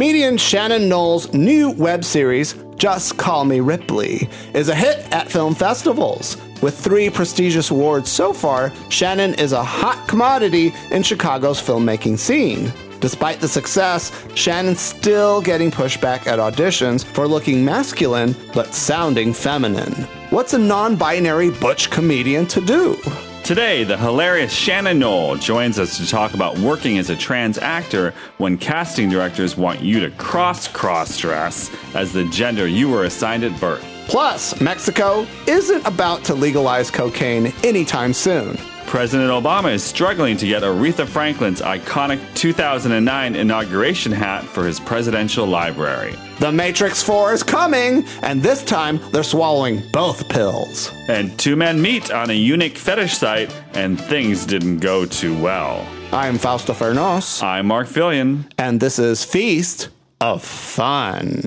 Comedian Shannon Knoll's new web series, Just Call Me Ripley, is a hit at film festivals. With 3 prestigious awards so far, Shannon is a hot commodity in Chicago's filmmaking scene. Despite the success, Shannon's still getting pushback at auditions for looking masculine but sounding feminine. What's a non-binary butch comedian to do? Today, the hilarious Shannon Knoll joins us to talk about working as a trans actor when casting directors want you to cross-dress as the gender you were assigned at birth. Plus, Mexico isn't about to legalize cocaine anytime soon. President Obama is struggling to get Aretha Franklin's iconic 2009 inauguration hat for his presidential library. The Matrix 4 is coming, and this time they're swallowing both pills. And 2 men meet on a unique fetish site, and things didn't go too well. I'm Fausto Fernos. I'm Mark Fillion. And this is Feast of Fun.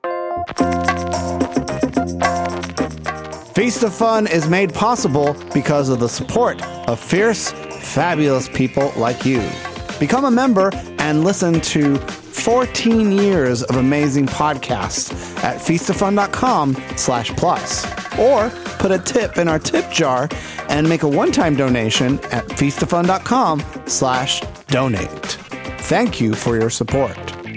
Feast of Fun is made possible because of the support of fierce, fabulous people like you. Become a member and listen to 14 years of amazing podcasts at feastoffun.com/plus. Or put a tip in our tip jar and make a one-time donation at feastoffun.com/donate. Thank you for your support.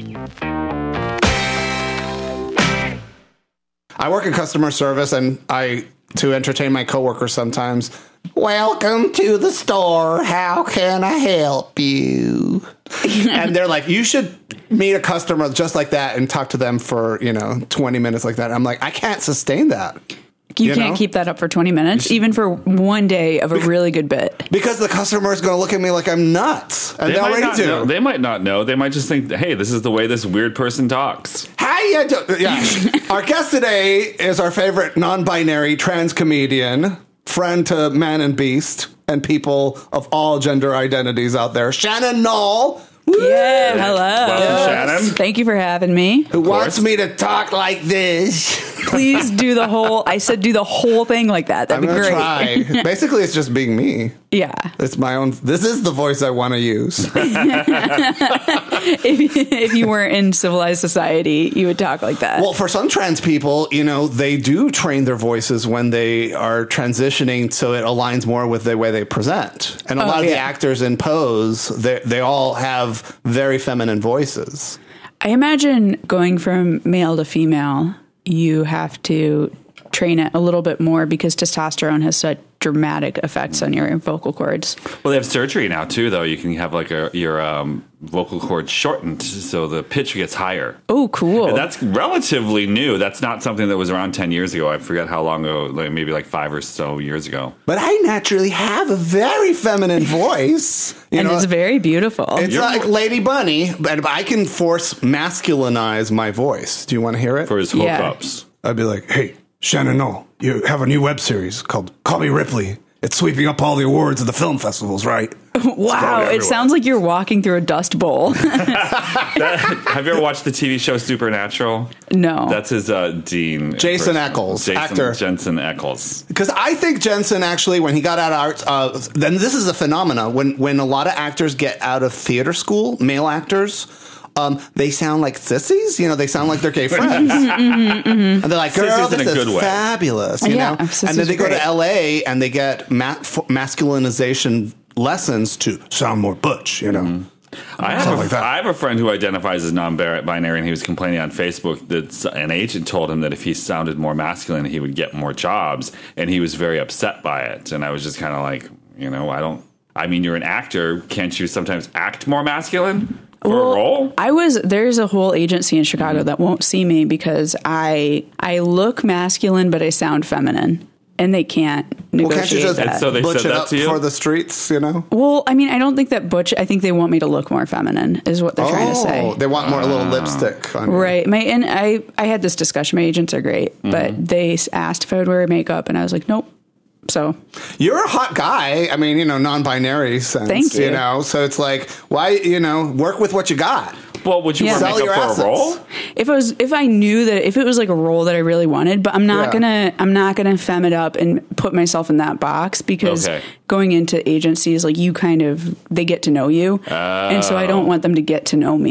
I work in customer service, and to entertain my coworkers sometimes. Welcome to the store. How can I help you? And they're like, you should meet a customer just like that and talk to them for, 20 minutes like that. I'm like, I can't sustain that. You can't keep that up for 20 minutes, even for one day of a really good bit. Because the customer is going to look at me like I'm nuts. And they already do. They might not know. They might just think, hey, this is the way this weird person talks. How you doing? Yeah. Our guest today is our favorite non-binary trans comedian, friend to man and beast, and people of all gender identities out there, Shannon Knoll. Yeah, hello. Welcome, Shannon. Thank you for having me. Who wants me to talk like this? Please do the whole thing like that. That'd be great. Try. Basically, it's just being me. Yeah. It's my own. This is the voice I want to use. if you weren't in civilized society, you would talk like that. Well, for some trans people, they do train their voices when they are transitioning so it aligns more with the way they present. And a lot of the actors in Pose, they all have very feminine voices. I imagine going from male to female, you have to train it a little bit more because testosterone has such dramatic effects on your vocal cords. Well, they have surgery now too, though. You can have your vocal cords shortened so the pitch gets higher. Oh, cool. And that's relatively new. That's not something that was around 10 years ago. I forget how long ago, maybe like 5 or so years ago. But I naturally have a very feminine voice. And it's very beautiful. It's like Lady Bunny, but I can force masculinize my voice. Do you want to hear it? For his hookups. I'd be like, hey, Shannon Knoll, you have a new web series called Call Me Ripley. It's sweeping up all the awards at the film festivals, right? Wow, it sounds like you're walking through a dust bowl. Have you ever watched the TV show Supernatural? No. That's his Dean. Jensen Ackles. Because I think Jensen actually, when he got out of art, then this is a phenomena. When a lot of actors get out of theater school, male actors, they sound like sissies. They sound like their gay friends. And they're like, girl, this is fabulous. And then they go to LA and they get masculinization lessons to sound more butch, I have a friend who identifies as non-binary, and he was complaining on Facebook that an agent told him that if he sounded more masculine, he would get more jobs, and he was very upset by it. And I was just kind of like, you're an actor. Can't you sometimes act more masculine? For a role? There's a whole agency in Chicago that won't see me because I look masculine, but I sound feminine. And they can't negotiate that. So they butch said it that up to you? for the streets, Well, I don't think that butch. I think they want me to look more feminine, is what they're trying to say. They want more a little lipstick on you. Right. I had this discussion. My agents are great, but they asked if I would wear makeup, and I was like, nope. So you're a hot guy. Non-binary sense. Thank you. So it's like, why? Work with what you got. Well, would you wear makeup for a role? If I knew that if it was like a role that I really wanted, but I'm not gonna femme it up and put myself in that box because going into agencies, like they get to know you, and so I don't want them to get to know me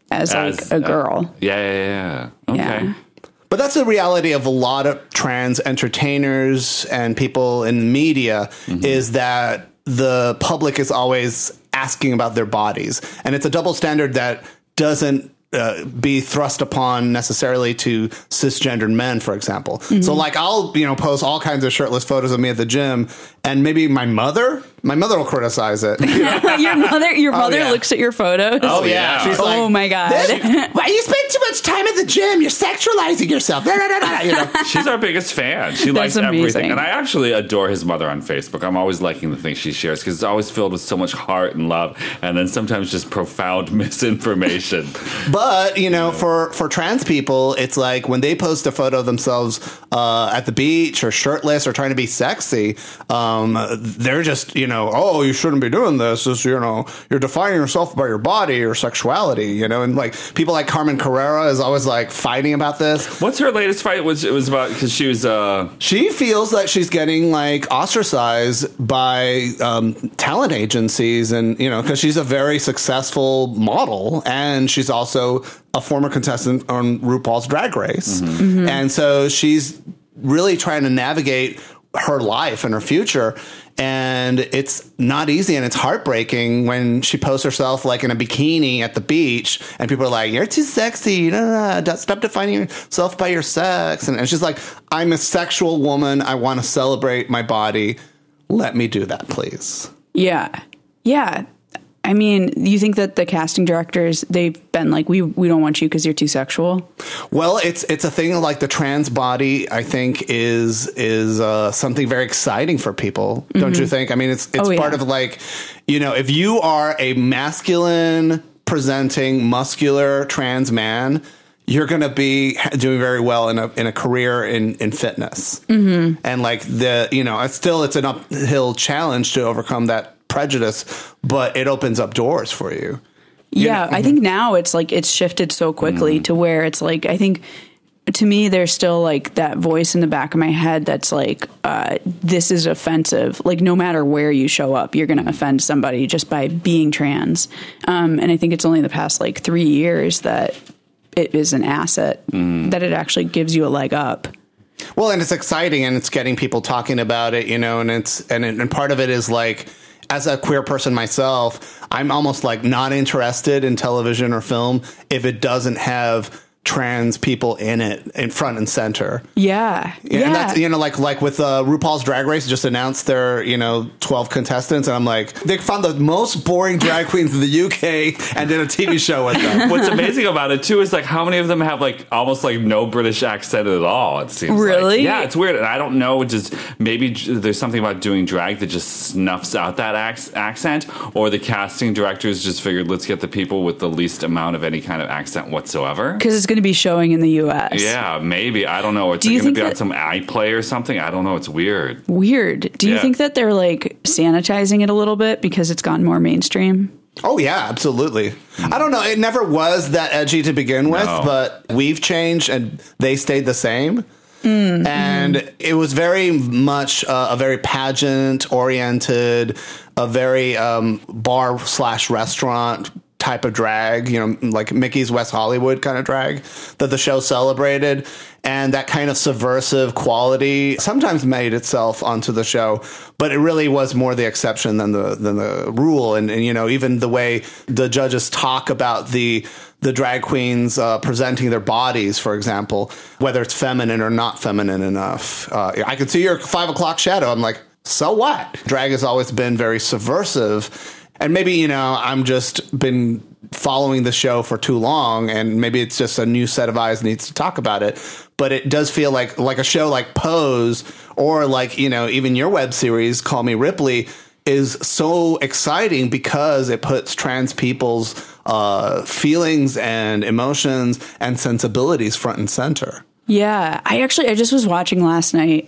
as like a girl. Yeah. Okay. Yeah. But that's the reality of a lot of trans entertainers and people in media is that the public is always asking about their bodies. And it's a double standard that doesn't be thrust upon necessarily to cisgendered men, for example. So like I'll, post all kinds of shirtless photos of me at the gym, and maybe my mother will criticize it. Your mother looks at your photos. Oh yeah. She's like, oh my God. Why you spend too much time at the gym? You're sexualizing yourself. She's our biggest fan. She likes amazing. everything. And I actually adore his mother on Facebook. I'm always liking the things she shares because it's always filled with so much heart and love, and then sometimes just profound misinformation. But, for trans people, it's like when they post a photo of themselves at the beach or shirtless or trying to be sexy, they're just, oh, you shouldn't be doing this. This, you're defining yourself by your body or sexuality, and like people like Carmen Carrera is always like fighting about this. What's her latest fight? It was about because she was. She feels that she's getting like ostracized by talent agencies, and because she's a very successful model, and she's also a former contestant on RuPaul's Drag Race, and so she's really trying to navigate her life and her future. And it's not easy, and it's heartbreaking when she posts herself like in a bikini at the beach, and people are like, "You're too sexy. Stop defining yourself by your sex." And she's like, "I'm a sexual woman. I want to celebrate my body. Let me do that, please." Yeah. I mean, you think that the casting directors, they've been like, we don't want you because you're too sexual? Well, it's a thing like the trans body, I think, is something very exciting for people. Don't you think? I mean, it's part of like, if you are a masculine presenting muscular trans man, you're going to be doing very well in a career in fitness. And like it's an uphill challenge to overcome that prejudice, but it opens up doors for you. I think now it's like it's shifted so quickly to where it's like, I think to me there's still like that voice in the back of my head that's like, this is offensive. Like no matter where you show up, you're going to offend somebody just by being trans. And I think it's only the past like 3 years that it is an asset, that it actually gives you a leg up. Well, and it's exciting, and it's getting people talking about it, and part of it is like, as a queer person myself, I'm almost like not interested in television or film if it doesn't have trans people in it, in front and center. Yeah. And that's, like with RuPaul's Drag Race just announced their, 12 contestants. And I'm like, they found the most boring drag queens in the UK and did a TV show with them. What's amazing about it too is like how many of them have like almost like no British accent at all. It seems really? Like. Yeah, it's weird. And I don't know, just maybe there's something about doing drag that just snuffs out that accent, or the casting directors just figured, let's get the people with the least amount of any kind of accent whatsoever. Because it's going to be showing in the U.S. Yeah, maybe. I don't know. It's going to be on some iPlay or something. I don't know. It's weird. Do you think that they're like sanitizing it a little bit because it's gone more mainstream? Oh, yeah, absolutely. I don't know. It never was that edgy to begin with, but we've changed and they stayed the same. And it was very much a very pageant oriented, a very bar/restaurant type of drag, like Mickey's West Hollywood kind of drag that the show celebrated. And that kind of subversive quality sometimes made itself onto the show, but it really was more the exception than the rule. And even the way the judges talk about the drag queens presenting their bodies, for example, whether it's feminine or not feminine enough. I could see your 5 o'clock shadow. I'm like, so what? Drag has always been very subversive. And maybe, I'm just been following the show for too long, and maybe it's just a new set of eyes needs to talk about it. But it does feel like a show like Pose, or like, even your web series, Call Me Ripley, is so exciting because it puts trans people's feelings and emotions and sensibilities front and center. Yeah. I just was watching last night.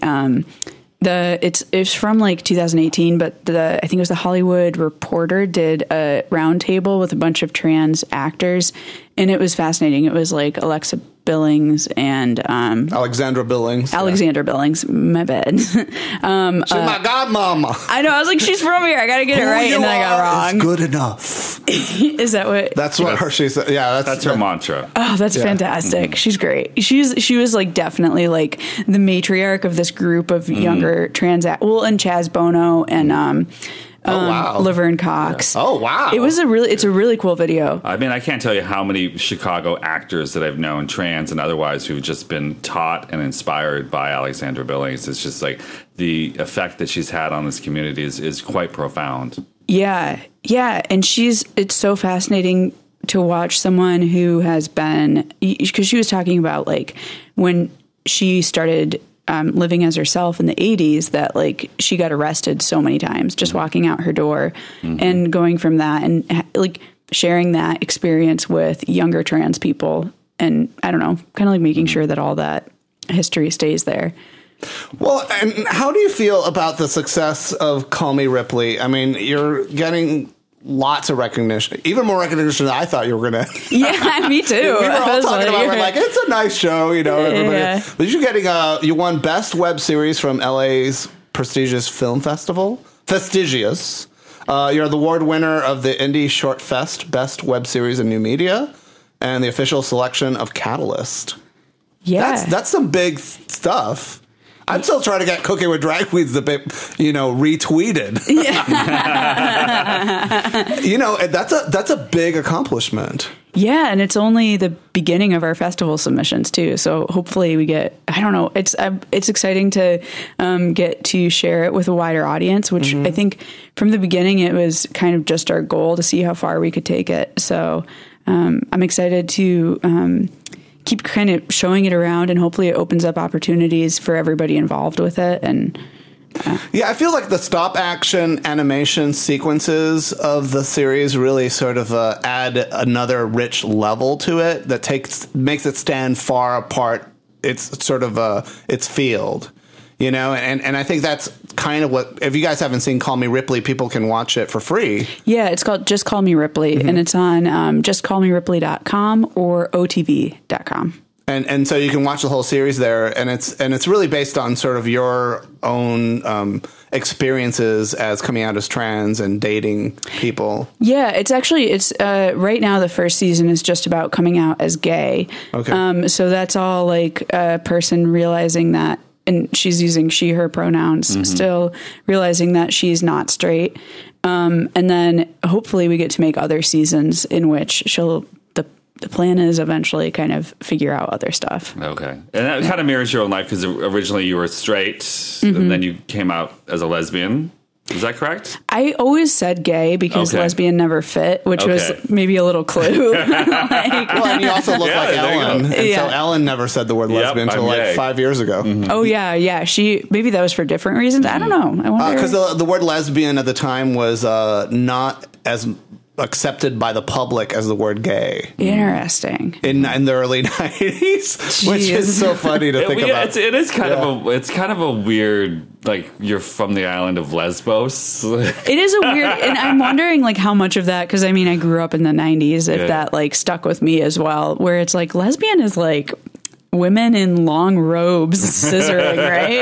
It's from like 2018, but I think it was the Hollywood Reporter did a roundtable with a bunch of trans actors, and it was fascinating. It was like Alexa Billings and Alexandra Billings. Billings, my bad. She's my godmama. I know. I was like, she's from here. I got to get it right, and then I got it wrong. Is good enough. Is that what? That's what she said. Yeah, that's her mantra. Oh, that's fantastic. She's great. She was like definitely like the matriarch of this group of younger and Chaz Bono and Laverne Cox. Yeah. Oh wow! It's a really cool video. I mean, I can't tell you how many Chicago actors that I've known, trans and otherwise, who've just been taught and inspired by Alexandra Billings. It's just like the effect that she's had on this community is quite profound. Yeah, and it's so fascinating to watch someone who has been, because she was talking about like when she started living as herself in the 80s, that like she got arrested so many times just walking out her door, and going from that and like sharing that experience with younger trans people, and I don't know, kind of like making sure that all that history stays there. Well, and how do you feel about the success of Call Me Ripley? I mean, you're getting lots of recognition, even more recognition than I thought you were going to. Yeah, me too. We were all talking about, we're like, it's a nice show, you know. Everybody. But you're getting, you won Best Web Series from LA's prestigious film festival, Festigious. You're the award winner of the Indie Short Fest Best Web Series in New Media, and the official selection of Catalyst. Yeah, that's some big stuff. I'm still trying to get Cooking with Drag Queens retweeted. Yeah. That's a big accomplishment. Yeah, and it's only the beginning of our festival submissions too. So hopefully we get, I don't know, it's exciting to get to share it with a wider audience, which I think from the beginning it was kind of just our goal to see how far we could take it. So I'm excited to keep kind of showing it around, and hopefully it opens up opportunities for everybody involved with it. And I feel like the stop action animation sequences of the series really sort of add another rich level to it that makes it stand far apart. It's sort of its field, you know, and I think that's kind of what, if you guys haven't seen Call Me Ripley, people can watch it for free. Yeah, it's called Just Call Me Ripley, and it's on justcallmeripley.com or OTV.com. And so you can watch the whole series there, and it's really based on sort of your own experiences as coming out as trans and dating people. Yeah, it's right now the first season is just about coming out as gay. Okay. So that's all like a person realizing that, and she's using she, her pronouns, still realizing that she's not straight. And then hopefully we get to make other seasons in which the plan is eventually kind of figure out other stuff. Okay. And that kind of mirrors your own life, because originally you were straight and then you came out as a lesbian. Is that correct? I always said gay because lesbian never fit, which was maybe a little clue. Well, and you also look like Ellen. And so Ellen never said the word lesbian until like 5 years ago. Oh, yeah. Maybe that was for different reasons. I don't know. I wonder. Because the word lesbian at the time was not as accepted by the public as the word gay. Interesting. In the early 90s, which is so funny to think about. It's kind of a weird, like, you're from the island of Lesbos. It is a weird, and I'm wondering like how much of that, because I mean I grew up in the 90s, if that like stuck with me as well, where it's like lesbian is like women in long robes scissoring,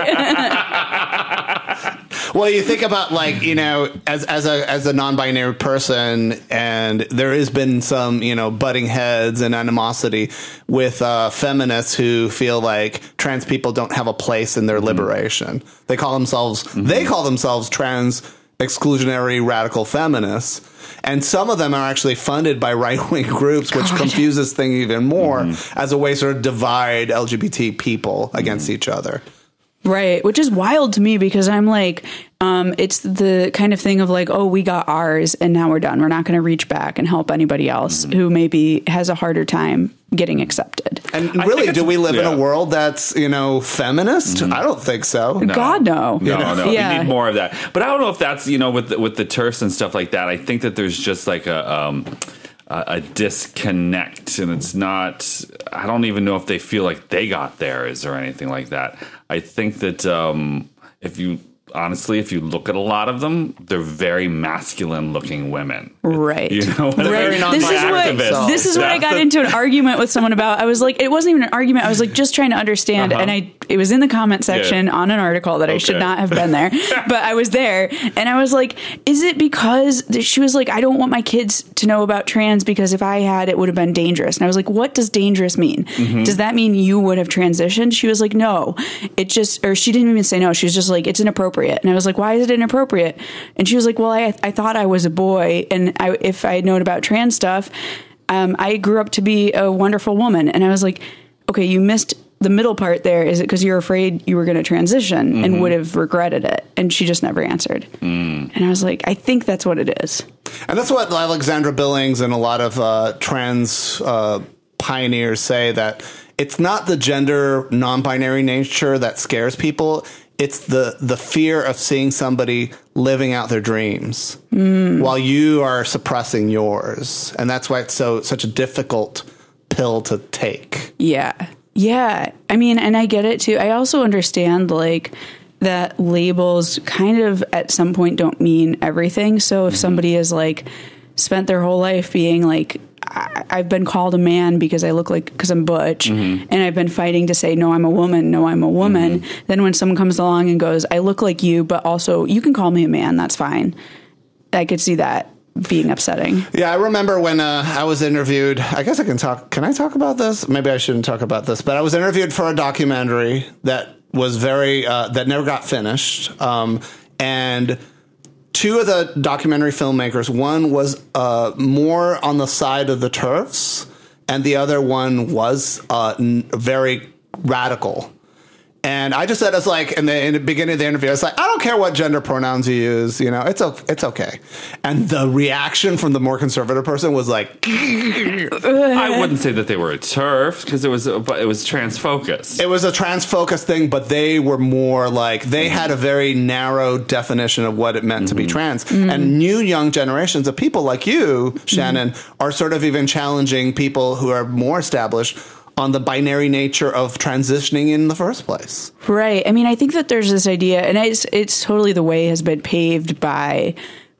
right? Well, you think about, like, you know, as a non-binary person, and there has been some, you know, butting heads and animosity with feminists who feel like trans people don't have a place in their liberation. They call themselves trans exclusionary radical feminists. And some of them are actually funded by right-wing groups, which confuses things even more, as a way to sort of divide LGBT people against each other. Right, which is wild to me, because I'm like, it's the kind of thing of like, oh, we got ours and now we're done. We're not going to reach back and help anybody else who maybe has a harder time getting accepted. And really, do we live in a world that's, you know, feminist? I don't think so. No. God, no. No. Yeah. We need more of that. But I don't know if that's, you know, with the TERFs and stuff like that. I think that there's just like a disconnect, and it's not, I don't even know if they feel like they got theirs or anything like that. I think that if you look at a lot of them, they're very masculine looking women. Right. You know, right. This is what I got into an argument with someone about. I was like, it wasn't even an argument. I was like, just trying to understand. And it was in the comment section on an article that I should not have been there, but I was there, and I was like, is it because she was like, I don't want my kids to know about trans because if I had, it would have been dangerous. And I was like, what does dangerous mean? Does that mean you would have transitioned? She was like, no, it just, or she didn't even say no. She was just like, it's inappropriate. And I was like, why is it inappropriate? And she was like, well, I thought I was a boy, and if I had known about trans stuff, I grew up to be a wonderful woman. And I was like, okay, you missed the middle part there. Is it because you're afraid you were going to transition and would have regretted it? And she just never answered. And I was like, I think that's what it is. And that's what Alexandra Billings and a lot of trans pioneers say, that it's not the gender non-binary nature that scares people. It's the fear of seeing somebody living out their dreams while you are suppressing yours. And that's why it's such a difficult pill to take. Yeah. Yeah. I mean, and I get it too. I also understand like that labels kind of at some point don't mean everything. So if somebody is like spent their whole life being like, I've been called a man because I look like, because I'm butch, and I've been fighting to say, no, I'm a woman. No, I'm a woman. Then when someone comes along and goes, I look like you, but also you can call me a man. That's fine. I could see that being upsetting. Yeah, I remember when I was interviewed. I guess I can talk. Can I talk about this? Maybe I shouldn't talk about this. But I was interviewed for a documentary that was that never got finished. And two of the documentary filmmakers, one was more on the side of the TERFs, and the other one was very radical. And I just said, it's like, in the beginning of the interview, I was like, I don't care what gender pronouns you use, it's okay. And the reaction from the more conservative person was like, I wouldn't say that they were a TERF, because it was trans focused. It was a trans focused thing, but they were more like, they had a very narrow definition of what it meant to be trans. And new young generations of people like you, Shannon, are sort of even challenging people who are more established on the binary nature of transitioning in the first place. Right. I mean, I think that there's this idea, and it's totally the way has been paved by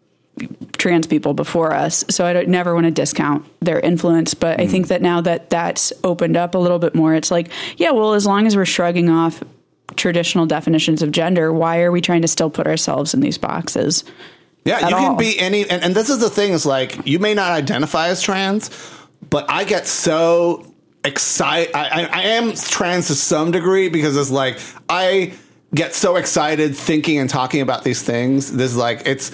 trans people before us. So I never want to discount their influence, but I think that now that that's opened up a little bit more, it's like, yeah, well, as long as we're shrugging off traditional definitions of gender, why are we trying to still put ourselves in these boxes? Yeah, you can be any, and this is the thing, is like, you may not identify as trans, but I get so excited. I am trans to some degree, because it's like I get so excited thinking and talking about these things. There's like it's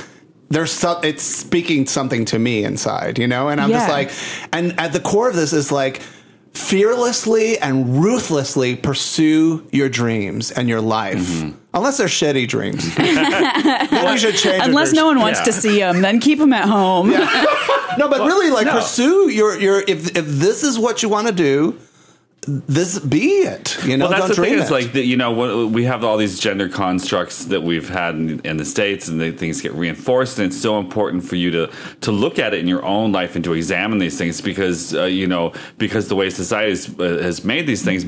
speaking something to me inside, and I'm just like, and at the core of this is like, fearlessly and ruthlessly pursue your dreams and your life. Unless they're shitty dreams. Then you should change. Unless no one wants to see them, then keep them at home. No, but really, like, pursue your if this is what you want to do, this be it. Well, that's the thing. Is like we have all these gender constructs that we've had in the States, and things get reinforced. And it's so important for you to look at it in your own life and to examine these things, because because the way society has made these things.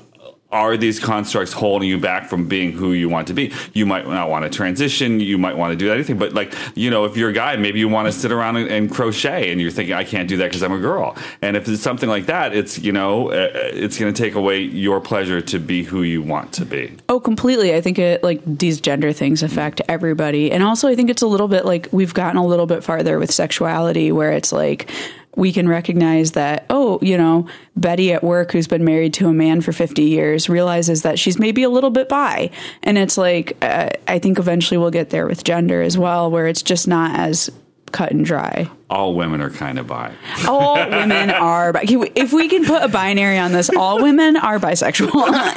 Are these constructs holding you back from being who you want to be? You might not want to transition. You might want to do anything. But, like, if you're a guy, maybe you want to sit around and crochet, and you're thinking, I can't do that because I'm a girl. And if it's something like that, it's, it's going to take away your pleasure to be who you want to be. Oh, completely. I think these gender things affect everybody. And also, I think it's a little bit like we've gotten a little bit farther with sexuality, where it's like, we can recognize that, Betty at work, who's been married to a man for 50 years, realizes that she's maybe a little bit bi. And it's like, I think eventually we'll get there with gender as well, where it's just not as cut and dry. All women are kind of bi. All women are bi. If we can put a binary on this, all women are bisexual.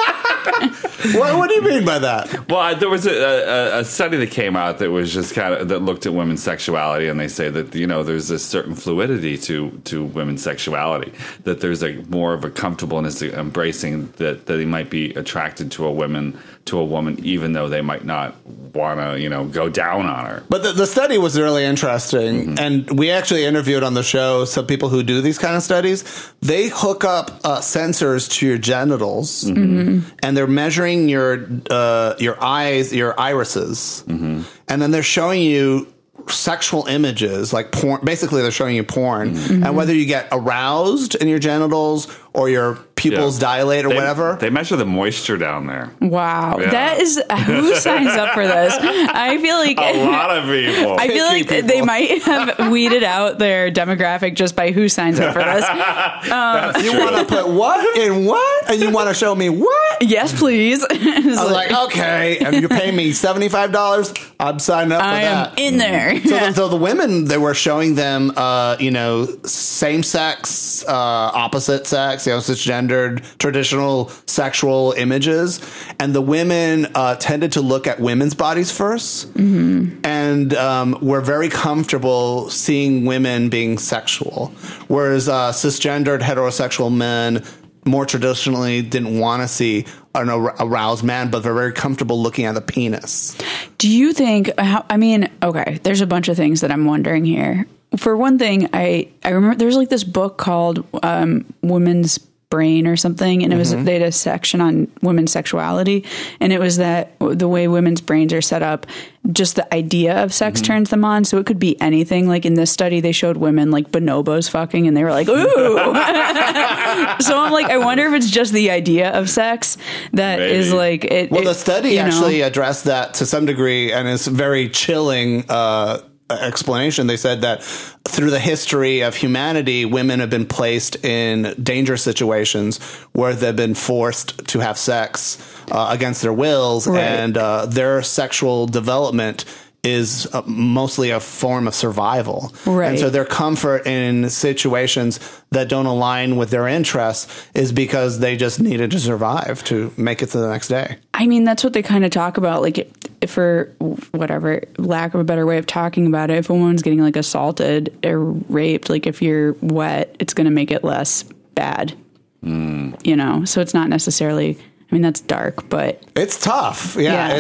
What do you mean by that? Well, there was a study that came out that was just that looked at women's sexuality, and they say that there's a certain fluidity to women's sexuality, that there's more of a comfortableness embracing that they might be attracted to a woman, even though they might not want to go down on her. But the study was really interesting, and we actually interviewed on the show some people who do these kind of studies. They hook up sensors to your genitals, and they're measuring your eyes, your irises, and then they're showing you sexual images like porn. Basically, they're showing you porn, and whether you get aroused in your genitals or your pupils dilate or whatever. They measure the moisture down there. Wow. That is, who signs up for this? I feel like a lot of people. I feel like they might have weeded out their demographic just by who signs up for this. You want to put what in what? And you want to show me what? Yes, please. I was like, okay, and you're paying me $75. I'm signing up for that. I am in there. So the women, they were showing them, same sex, opposite sex, cisgendered, traditional sexual images, and the women tended to look at women's bodies first, and were very comfortable seeing women being sexual, whereas cisgendered heterosexual men more traditionally didn't want to see an aroused man, but they're very comfortable looking at the penis. Do you think, okay, there's a bunch of things that I'm wondering here. For one thing, I remember there's like this book called Women's Brain or something, and it was they had a section on women's sexuality, and it was that the way women's brains are set up, just the idea of sex turns them on. So it could be anything. Like in this study, they showed women like bonobos fucking, and they were like, ooh. So I'm like, I wonder if it's just the idea of sex that is like it. Well, the study actually addressed that to some degree, and it's very chilling explanation. They said that through the history of humanity, women have been placed in dangerous situations where they've been forced to have sex against their wills, and their sexual development is mostly a form of survival. And so their comfort in situations that don't align with their interests is because they just needed to survive to make it to the next day. I mean, that's what they kind of talk about. Like, for whatever, lack of a better way of talking about it, if a woman's getting like assaulted or raped, like if you're wet, it's going to make it less bad. So it's not necessarily, I mean, that's dark, but it's tough.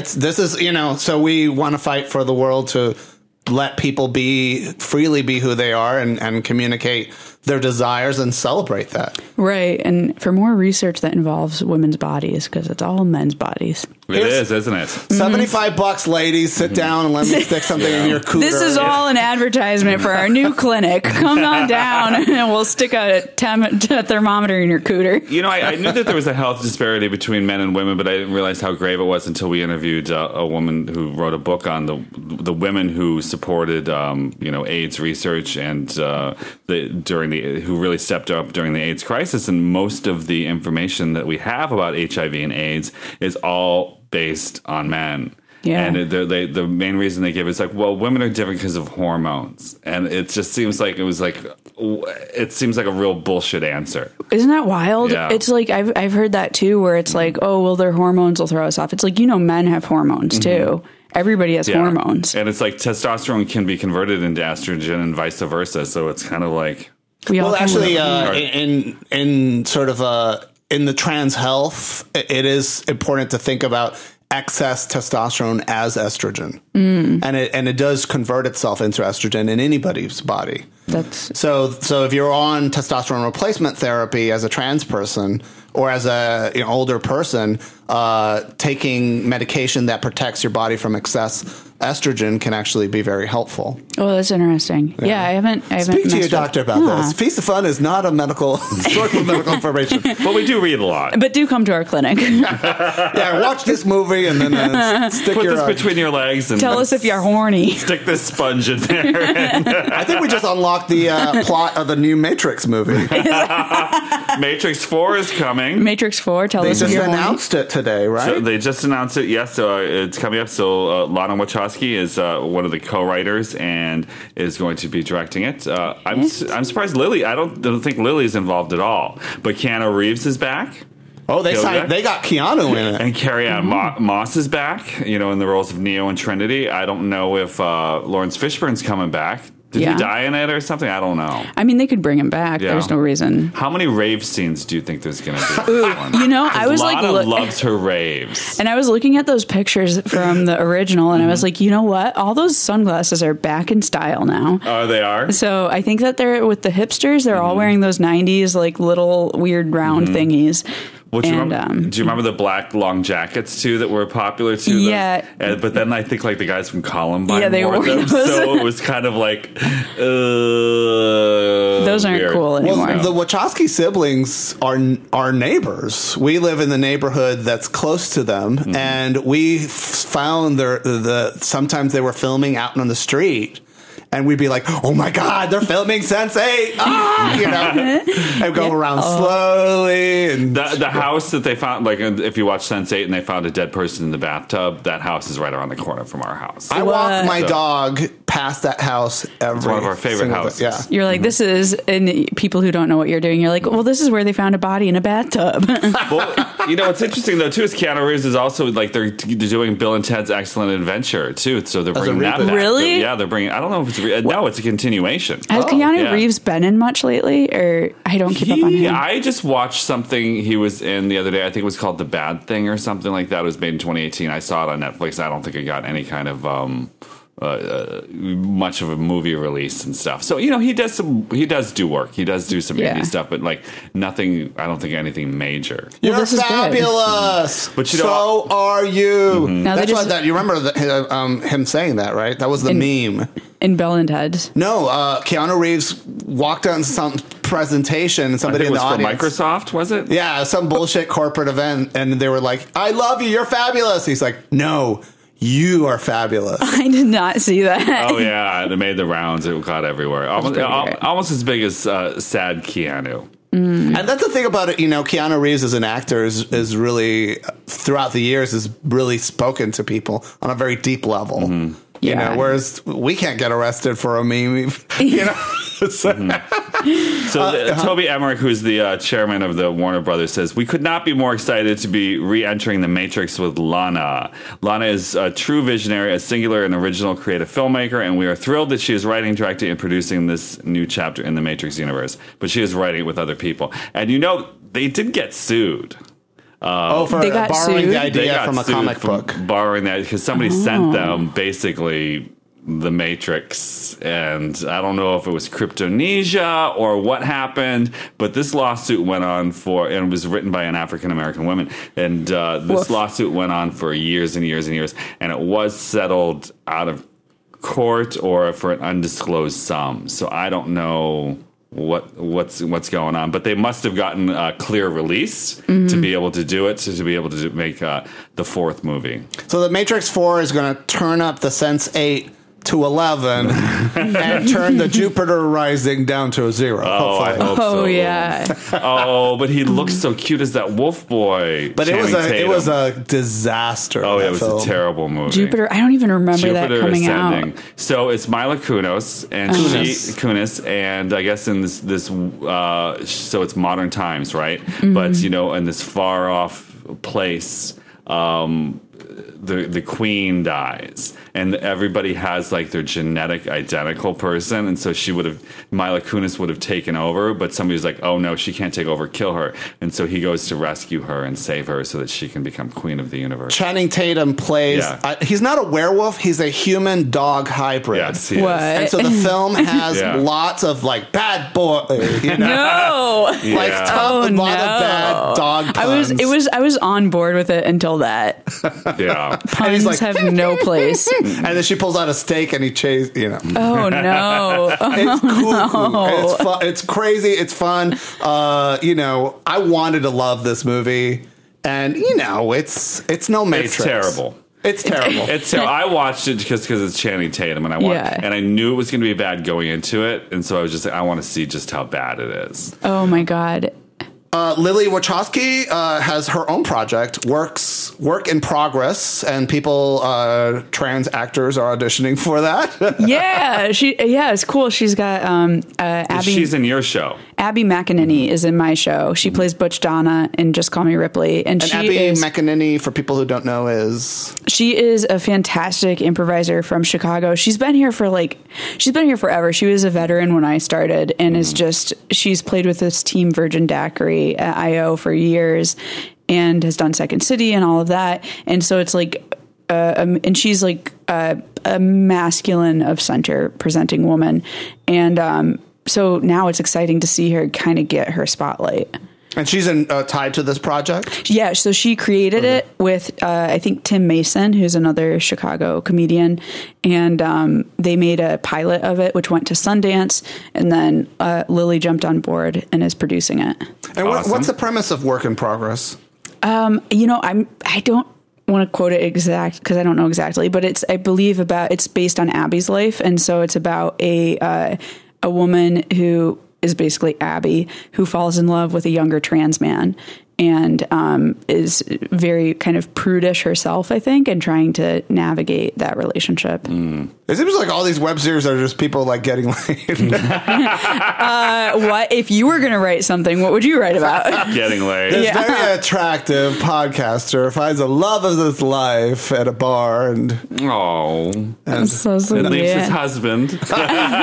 So we want to fight for the world to let people freely be who they are and communicate their desires and celebrate that. Right. And for more research that involves women's bodies, because it's all men's bodies. It is, isn't it? $75, ladies. Sit down and let me stick something in your cooter. This is all an advertisement for our new clinic. Come on down and we'll stick a thermometer in your cooter. I knew that there was a health disparity between men and women, but I didn't realize how grave it was until we interviewed a woman who wrote a book on the women who supported, AIDS research and who really stepped up during the AIDS crisis. And most of the information that we have about HIV and AIDS is all based on men. Yeah. And the main reason they give is like, well, women are different because of hormones. And it just seems like it seems like a real bullshit answer. Isn't that wild? Yeah. It's like, I've heard that too, where it's like, oh, well, their hormones will throw us off. It's like, men have hormones too. Everybody has hormones. And it's like testosterone can be converted into estrogen and vice versa. So it's kind of like... in sort of in the trans health, it is important to think about excess testosterone as estrogen, and it does convert itself into estrogen in anybody's body. So if you're on testosterone replacement therapy as a trans person or as a older person, taking medication that protects your body from excess estrogen can actually be very helpful. Oh, that's interesting. Yeah, I haven't Speak to your doctor about this. Feast of Fun is not a medical source of medical information. But we do read a lot. But do come to our clinic. Watch this movie and then put this between your legs and tell us if you're horny. Stick this sponge in there. I think we just unlocked the plot of the new Matrix movie. Matrix 4 is coming. Matrix 4, tell us if you're horny. They just announced it today, right? So they just announced it, yes. So it's coming up. So Lana Wachowski is one of the co-writers and is going to be directing it. I'm surprised Lily. I don't think Lily's involved at all. But Keanu Reeves is back. Oh, they got Keanu in it. And Carrie-Anne Moss is back, in the roles of Neo and Trinity. I don't know if Lawrence Fishburne's coming back. Did he die in it or something? I don't know. I mean, they could bring him back. Yeah. There's no reason. How many rave scenes do you think there's going to be? I was Lana loves her raves. And I was looking at those pictures from the original, and I was like, you know what? All those sunglasses are back in style now. Oh, they are? So I think that they're with the hipsters. They're all wearing those 90s, like, little weird round thingies. Well, do you remember the black long jackets too that were popular too? Yeah. But then I think like the guys from Columbine they wore them, those. So it was kind of like those those aren't weird. cool anymore. Well, the Wachowski siblings are neighbors. We live in the neighborhood that's close to them, and we found sometimes they were filming out on the street. And we'd be like, "Oh my God, they're filming Sense8!" And go around slowly. And the house that they found, like if you watch Sense8 and they found a dead person in the bathtub, that house is right around the corner from our house. I walk my dog past that house every. It's one of our favorite houses. Yeah. You're like, this is, and people who don't know what you're doing, you're like, well, this is where they found a body in a bathtub. Well, what's interesting though too is Keanu Reeves is also like they're doing Bill and Ted's Excellent Adventure too, so they're bringing that back. Really? Yeah, they're bringing. I don't know if it's no, it's a continuation. Has Keanu Reeves been in much lately, or I don't keep up on him? I just watched something he was in the other day. I think it was called The Bad Thing or something like that. It was made in 2018. I saw it on Netflix. I don't think it got any kind of much of a movie release and stuff. So he does do work. He does do some indie stuff, but like nothing. I don't think anything major. You're this is fabulous, but so are you. Now That's why you remember him saying that, right? That was the meme. In Bill and Ted. No, Keanu Reeves walked on some presentation and somebody in the audience. For Microsoft, was it? Yeah, some bullshit corporate event, and they were like, "I love you, you're fabulous." He's like, "No, you are fabulous." I did not see that. Oh yeah, they made the rounds. It got everywhere. Almost as big as Sad Keanu. And that's the thing about it, Keanu Reeves as an actor is really, throughout the years, has really spoken to people on a very deep level. Mm-hmm. Whereas we can't get arrested for a meme, So Toby Emmerich, who's the chairman of the Warner Brothers, says, "We could not be more excited to be re-entering the Matrix with Lana. Lana is a true visionary, a singular and original creative filmmaker, and we are thrilled that she is writing, directing, and producing this new chapter in the Matrix universe. But she is writing it with other people." And they did get sued. For borrowing the idea from a comic book. Borrowing that because somebody sent them basically the Matrix, and I don't know if it was Kryptonesia or what happened, but this lawsuit went on and it was written by an African-American woman, and this lawsuit went on for years and years and years, and it was settled out of court or for an undisclosed sum. So I don't know what's going on, but they must have gotten a clear release to be able to do it, to be able to make the fourth movie. So the Matrix 4 is going to turn up the Sense8 to 11 and turn the Jupiter Rising down to a 0. Hopefully. I hope so. Yeah. But he looks so cute as that wolf boy. But it was a disaster. Oh, it was a terrible movie. Jupiter. I don't even remember that coming Ascending. out. So it's Mila Kunis and Kunis, and I guess in this so it's modern times, right? Mm-hmm. But in this far off place, the queen dies, and everybody has like their genetic identical person, and so Mila Kunis would have taken over, but somebody was like, "Oh no, she can't take over, kill her," and so he goes to rescue her and save her so that she can become queen of the universe. Channing Tatum plays. Yeah. He's not a werewolf; he's a human dog hybrid. Yes, he is. And so the film has lots of like bad boy, no, like a lot of bad dog puns. I was on board with it until that. Yeah. Puns have no place. And then she pulls out a steak and he chases, Oh no. It's cool. No. It's fun. It's crazy. It's fun. I wanted to love this movie, and it's no Matrix. It's terrible. It's terrible. It's terrible. I watched it because it's Channing Tatum, and I knew it was going to be bad going into it, and so I was just like, I want to see just how bad it is. Oh my God. Lily Wachowski has her own project, work in progress, and people, trans actors are auditioning for that. It's cool. She's got Abby. She's in your show. Abby McEnany is in my show. She plays Butch Donna in Just Call Me Ripley, and she Abby McEnany, for people who don't know, she is a fantastic improviser from Chicago. She's been here forever. She was a veteran when I started, and she's played with this team Virgin Daiquiri at IO for years, and has done Second City and all of that. And so it's like, and she's like a masculine of center presenting woman, and so now it's exciting to see her kind of get her spotlight. And she's tied to this project? Yeah, so she created it with, I think, Tim Mason, who's another Chicago comedian. And they made a pilot of it, which went to Sundance. And then Lily jumped on board and is producing it. And what's the premise of Work in Progress? I don't want to quote it exact because I don't know exactly, but it's based on Abby's life. And so it's about a woman who is basically Abby, who falls in love with a younger trans man and is very kind of prudish herself, I think, and trying to navigate that relationship. It seems like all these web series are just people like getting laid. What if you were going to write something? What would you write about? Getting laid. This very attractive podcaster finds the love of his life at a bar and That's so sweet. leaves his husband of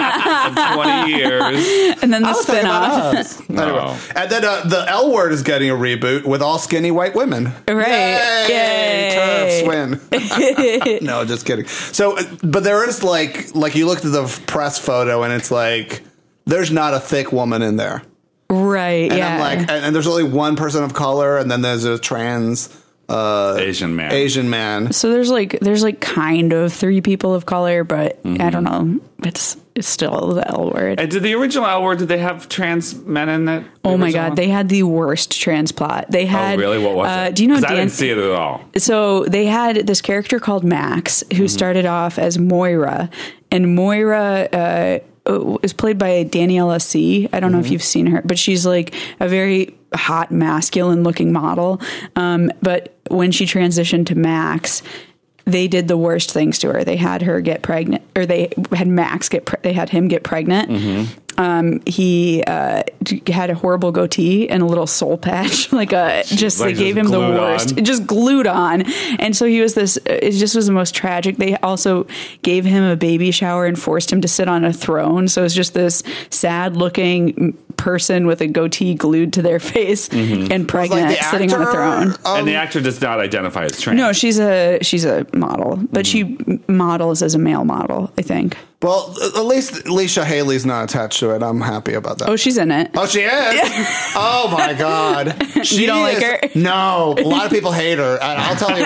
20 years. And then the I was thinking about spin-off. us. Anyway. And then the L Word is getting a reboot with all skinny white women. Right. Yay! TERFs win. No, just kidding. So, but there is like you looked at the press photo and it's like there's not a thick woman in there. Right. And yeah. I'm like, and there's only one person of color, and then there's a trans Asian man. So there's like kind of 3 people of color, but I don't know. It's still the L Word. And did the original L Word, did they have trans men in it? Oh my God, they had the worst trans plot. They had. Oh really? What was it? Do you know? I didn't see it at all. So they had this character called Max, who started off as Moira, and Moira is played by Daniela C. I don't know if you've seen her, but she's like a very hot, masculine looking model. But when she transitioned to Max, they did the worst things to her. They had her get pregnant, or they had him get pregnant. He had a horrible goatee and a little soul patch, they gave him the worst, just glued on. And so he was it just was the most tragic. They also gave him a baby shower and forced him to sit on a throne. So it was just this sad looking person with a goatee glued to their face and pregnant, sitting on a throne. And the actor does not identify as trans. No, she's a model, but she models as a male model, I think. Well, at least Leisha Haley's not attached to it. I'm happy about that. Oh, she's in it. Oh, she is? Oh, my God. You don't like her? No. A lot of people hate her, and I'll tell you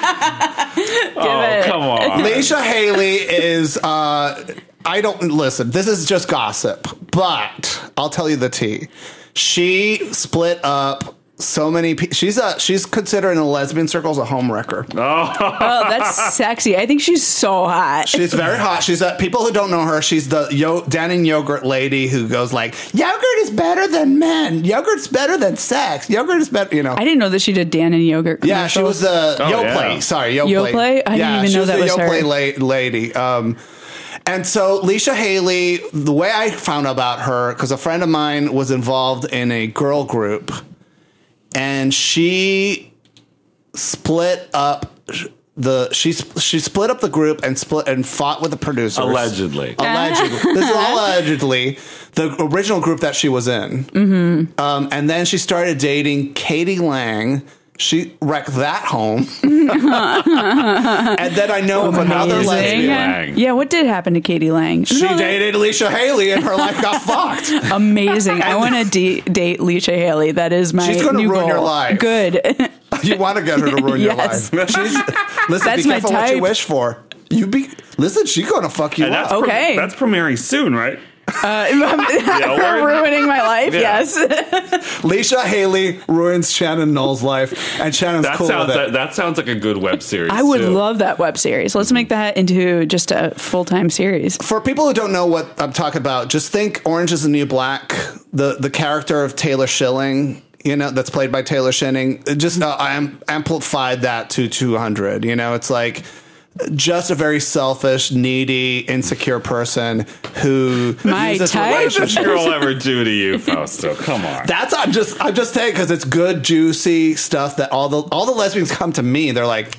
why. Come on. Leisha Haley is... listen, this is just gossip, but I'll tell you the tea. She split up so many people. She's considered in the lesbian circles a homewrecker. Oh, that's sexy. I think she's so hot. She's very hot. She's people who don't know her. She's the Dannon Yogurt lady who goes like, yogurt is better than men. Yogurt's better than sex. Yogurt is better. I didn't know that she did Dannon Yogurt commercials. Yeah, she was the Yoplait. Yeah. Sorry, Yoplait. Yoplait? I didn't even know that was her. She was the Yoplait lady. And so Leisha Haley, the way I found out about her, because a friend of mine was involved in a girl group, and she split up she split up the group and fought with the producers. Allegedly. This is all allegedly the original group that she was in. And then she started dating Katie Lang. She wrecked that home. And then I know of another lesbian. Yeah, what did happen to Katie Lang? She dated Leisha Haley and her life got fucked. Amazing. I want to date Leisha Haley. That is my She's going to ruin your life. Good. You want to get her to ruin your life. Listen, That's be my careful type. what you wish for. Listen, she's going to fuck you up. Okay. That's premiering soon, right? Ruining my life, yes. Leisha Haley ruins Shannon Knoll's life, and Shannon's cool with it. That sounds like a good web series. I would love that web series. Let's make that into just a full-time series. For people who don't know what I'm talking about, just think Orange is the New Black, the character of Taylor Schilling, that's played by Taylor Schilling. Just I amplified that to 200. It's like just a very selfish, needy, insecure person who uses What did this girl ever do to you, Fausto? Come on. I'm just saying because it's good, juicy stuff that all the lesbians come to me. They're like,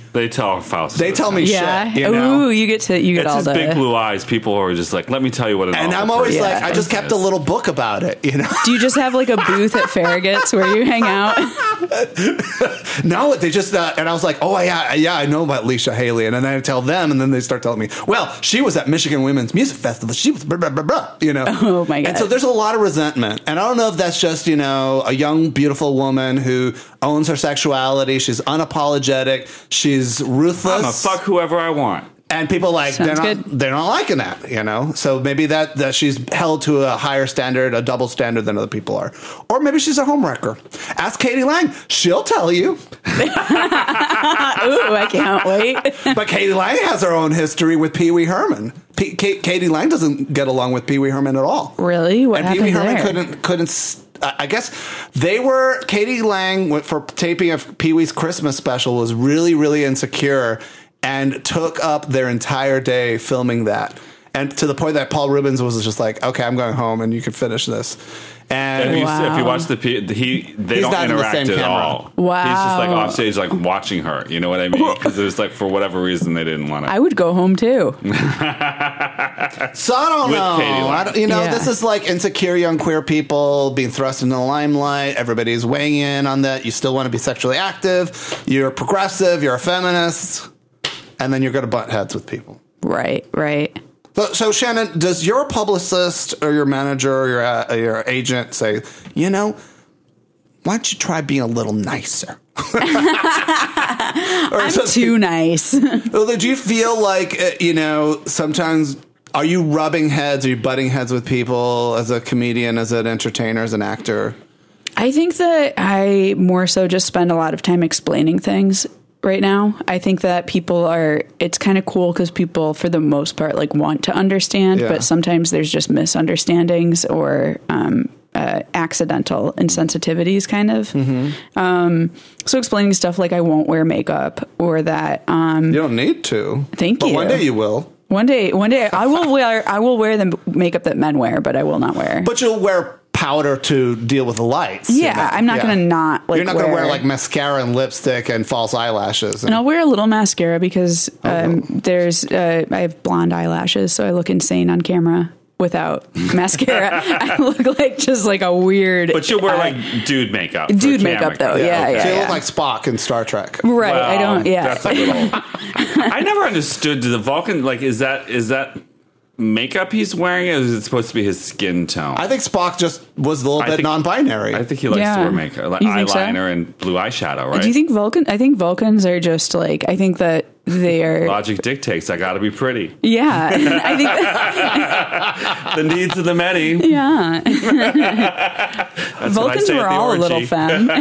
They tell Faust. They tell me Yeah. shit. You know? Ooh, you get It's all his the big blue eyes. People are just like, let me tell you what an And awful I'm always person like, I just kept a little book about it, you know? Do you just have like a booth at Farragut's where you hang out? No, they just, and I was like, oh, yeah, I know about Leisha Haley. And then I tell them, and then they start telling me, well, she was at Michigan Women's Music Festival. She was blah, blah, blah, blah, you know? Oh, my God. And so there's a lot of resentment. And I don't know if that's just, you know, a young, beautiful woman who owns her sexuality. She's unapologetic. She's ruthless. I'm gonna fuck whoever I want. And people like they're Sounds not liking that, you know. So maybe that she's held to a higher standard, a double standard than other people are, or maybe she's a homewrecker. Ask Katie Lang; she'll tell you. Ooh, I can't wait. But Katie Lang has her own history with Pee Wee Herman. Katie Lang doesn't get along with Pee Wee Herman at all. Really? What and happened Pee Wee there? Herman couldn't. I guess they were. Katie Lang for taping of Pee Wee's Christmas special was really, really insecure. And took up their entire day filming that. And to the point that Paul Rubens was just like, okay, I'm going home and you can finish this. And If you watch they don't not in the interact same at camera. all. Wow. He's just like off stage, like watching her. You know what I mean? Because it was like for whatever reason they didn't want to. I would go home too. so I don't With know. Katie Lang. Yeah. This is like insecure young queer people being thrust into the limelight. Everybody's weighing in on that. You still want to be sexually active. You're progressive. You're a feminist. And then you're going to butt heads with people. Right. So Shannon, does your publicist or your manager or your agent say, you know, why don't you try being a little nicer? I'm too nice. Do you feel like, you know, sometimes are you rubbing heads? Are you butting heads with people as a comedian, as an entertainer, as an actor? I think that I more so just spend a lot of time explaining things right now. I think that it's kind of cool because people, for the most part, like want to understand, but sometimes there's just misunderstandings or accidental insensitivities, kind of. So explaining stuff like I won't wear makeup or that. You don't need to. Thank you. But one day you will. One day I will wear the makeup that men wear, but I will not wear. But you'll wear powder to deal with the lights. Yeah, I'm not going to not like. You're not going to wear like mascara and lipstick and false eyelashes. And I'll wear a little mascara because I have blonde eyelashes, so I look insane on camera without mascara. I look like just like a weird. But you'll wear like dude makeup. Dude makeup though, yeah. So you look like Spock in Star Trek. Right, Well, I don't. Yeah, That's a little. I never understood the Vulcan. Like, is that makeup he's wearing, or is it supposed to be his skin tone? I think Spock just was a little bit non-binary. I think he likes to wear makeup, like You think so? eyeliner and blue eyeshadow, right? Do you think Vulcan? I think Vulcans are just like. I think that they are. Logic dictates I got to be pretty. Yeah, I think. The needs of the many. Yeah, That's what I Vulcans say were at the all a orgy. little femme.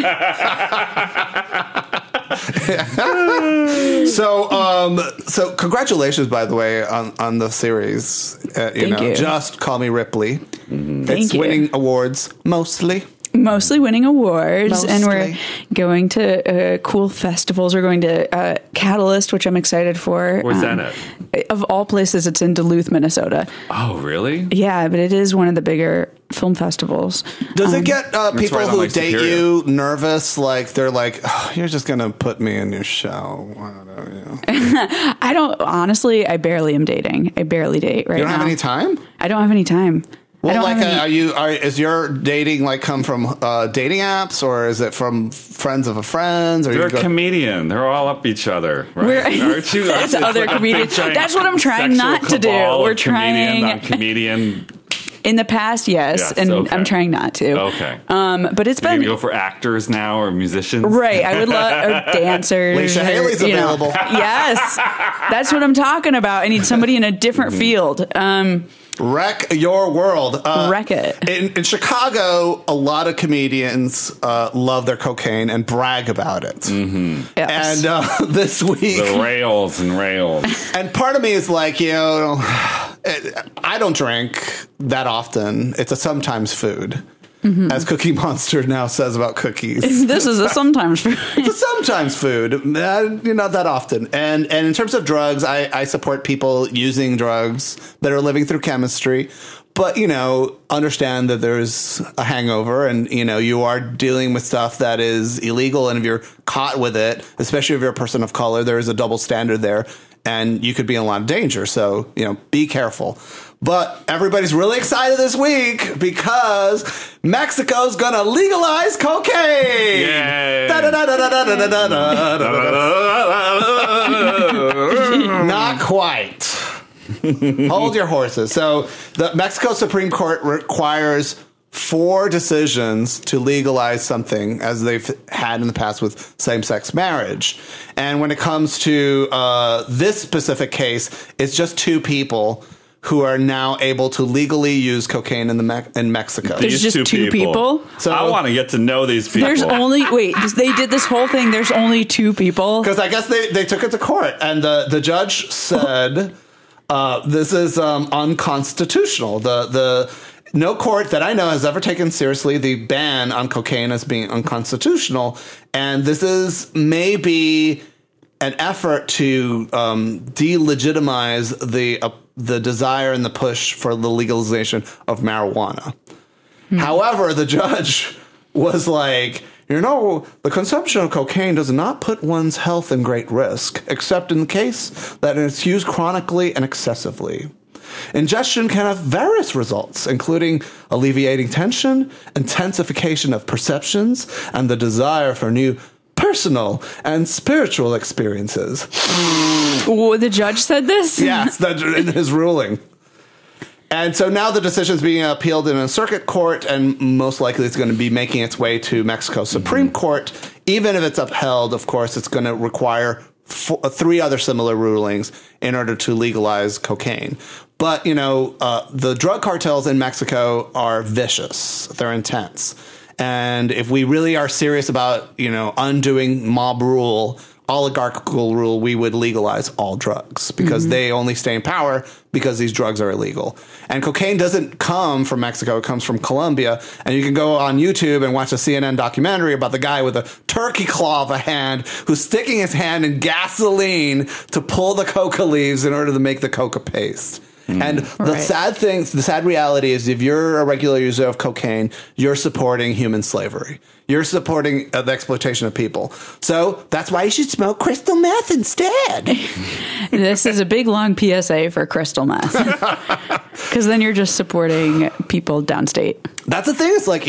So congratulations, by the way, on the series. Thank you. Just Call Me Ripley. Thank It's you. winning awards mostly. Mostly winning awards, and we're Mostly. going to cool festivals. We're going to Catalyst, which I'm excited for. Where's that at? Of all places, it's in Duluth, Minnesota. Oh, really? Yeah, but it is one of the bigger film festivals. Does it get people right on who Lake date Superior. you nervous? Like they're like, oh, you're just gonna put me in your show. Why don't you? I don't honestly. I barely am dating. I barely date right You don't now. have any time? I don't have any time. I Well, don't like, have any- is your dating like come from dating apps, or is it from friends of a friends? Or They're you a comedian. They're all up each other, right? We're- Aren't you? That's It's other like a comedians. big, giant That's what I'm trying sexual not to do. cabal of We're comedian trying- on comedian. In the past, yes, Yes, and okay. I'm trying not to. Okay. But it's You been go for actors now or musicians? right. I would love or dancers. Leisha or, Haley's you know. available. Yes, that's what I'm talking about. I need somebody in a different field. Wreck your world. Wreck it. In Chicago, a lot of comedians love their cocaine and brag about it. Mm-hmm. Yes. And this week, The rails and rails. and part of me is like, you know, I don't drink that often. It's a sometimes food. As Cookie Monster now says about cookies. This is a sometimes. It's a sometimes food, not that often. And in terms of drugs, I support people using drugs that are living through chemistry. But, understand that there's a hangover and, you are dealing with stuff that is illegal. And if you're caught with it, especially if you're a person of color, there is a double standard there and you could be in a lot of danger. So, be careful. But everybody's really excited this week because Mexico's going to legalize cocaine. Yay. Not quite. Hold your horses. So the Mexico Supreme Court requires 4 decisions to legalize something, as they've had in the past with same-sex marriage. And when it comes to this specific case, it's just 2 people who are now able to legally use cocaine in Mexico. There's just two people? So I want to get to know these people. There's only, they did this whole thing. There's only 2 people? Because I guess they took it to court, and the judge said this is unconstitutional. No court that I know has ever taken seriously the ban on cocaine as being unconstitutional, and this is maybe an effort to delegitimize the desire and the push for the legalization of marijuana. However, the judge was like, the consumption of cocaine does not put one's health in great risk, except in the case that it's used chronically and excessively. Ingestion can have various results, including alleviating tension, intensification of perceptions, and the desire for new personal and spiritual experiences. The judge said this? Yes, that's in his ruling. And so now the decision is being appealed in a circuit court, and most likely it's going to be making its way to Mexico Supreme Court. Even if it's upheld, of course, it's going to require 3 other similar rulings in order to legalize cocaine. But, the drug cartels in Mexico are vicious. They're intense. And if we really are serious about, undoing mob rule, oligarchical rule, we would legalize all drugs because they only stay in power because these drugs are illegal. And cocaine doesn't come from Mexico. It comes from Colombia. And you can go on YouTube and watch a CNN documentary about the guy with a turkey claw of a hand who's sticking his hand in gasoline to pull the coca leaves in order to make the coca paste. And the sad reality is if you're a regular user of cocaine, you're supporting human slavery. You're supporting the exploitation of people. So that's why you should smoke crystal meth instead. This is a big, long PSA for crystal meth. Because then you're just supporting people downstate. That's the thing. It's like,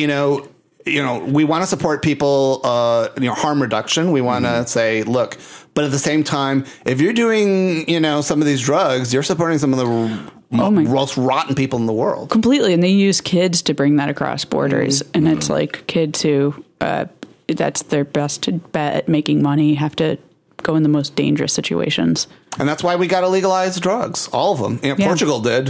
we want to support people, harm reduction. We want to say, look, but at the same time, if you're doing, some of these drugs, you're supporting some of the most rotten people in the world. Completely. And they use kids to bring that across borders. And it's like kids who, that's their best bet at making money, have to go in the most dangerous situations. And that's why we got to legalize drugs. All of them. Portugal did.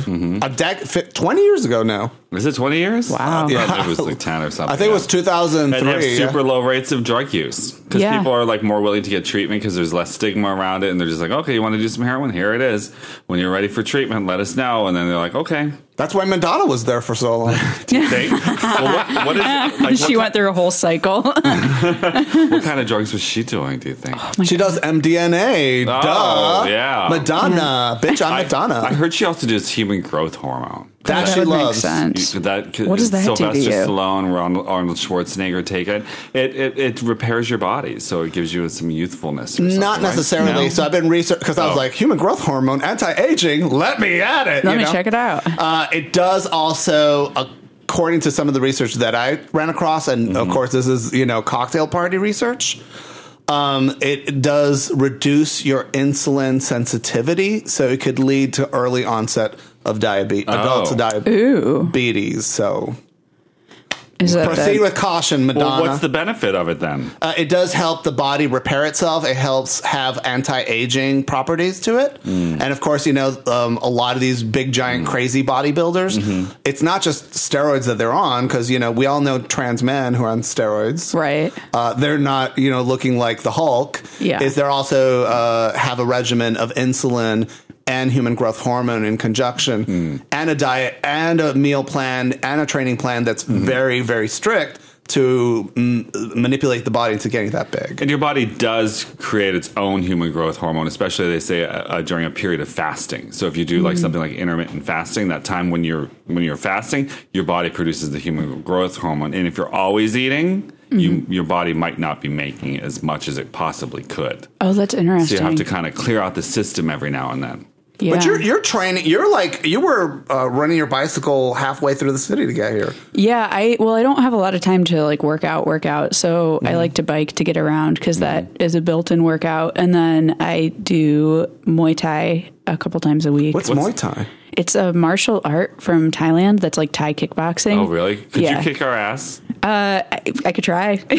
20 years ago now. Is it 20 years? Wow. Yeah, it was like 10 or something. I think it was 2003. And they have super low rates of drug use. Because people are like more willing to get treatment because there's less stigma around it. And they're just like, okay, you want to do some heroin? Here it is. When you're ready for treatment, let us know. And then they're like, okay. That's why Madonna was there for so long. Do you think? Well, what is it? Like, she went through a whole cycle. What kind of drugs was she doing, do you think? She does MDMA. Duh. Yeah. Madonna. Bitch, I'm Madonna. I heard she also does human growth hormone. That she loves. What does that Sylvester do to you? Stallone, Arnold Schwarzenegger take it. It repairs your body, so it gives you some youthfulness. Not necessarily. Right? No? So I've been researching because I was like, human growth hormone, anti-aging. Let me at it. Let me check it out. It does also, according to some of the research that I ran across, and of course this is cocktail party research. It does reduce your insulin sensitivity, so it could lead to early onset of adult diabetes. So proceed with caution, Madonna. Well, what's the benefit of it then? It does help the body repair itself. It helps have anti-aging properties to it. And of course, a lot of these big, giant, crazy bodybuilders, it's not just steroids that they're on, because, we all know trans men who are on steroids. Right. They're not, looking like the Hulk. Yeah. They're also have a regimen of insulin and human growth hormone in conjunction, and a diet and a meal plan and a training plan that's very, very strict to manipulate the body into getting that big. And your body does create its own human growth hormone, especially they say during a period of fasting. So if you do like something like intermittent fasting, that time when you're fasting, your body produces the human growth hormone. And if you're always eating, your body might not be making as much as it possibly could. Oh, that's interesting. So you have to kind of clear out the system every now and then. Yeah. But you're training. You're like you were running your bicycle halfway through the city to get here. Yeah, I don't have a lot of time to like work out. So I like to bike to get around because that is a built-in workout. And then I do Muay Thai a couple times a week. What's Muay Thai? It's a martial art from Thailand that's like Thai kickboxing. Oh, really? Could you kick our ass? I could try. Be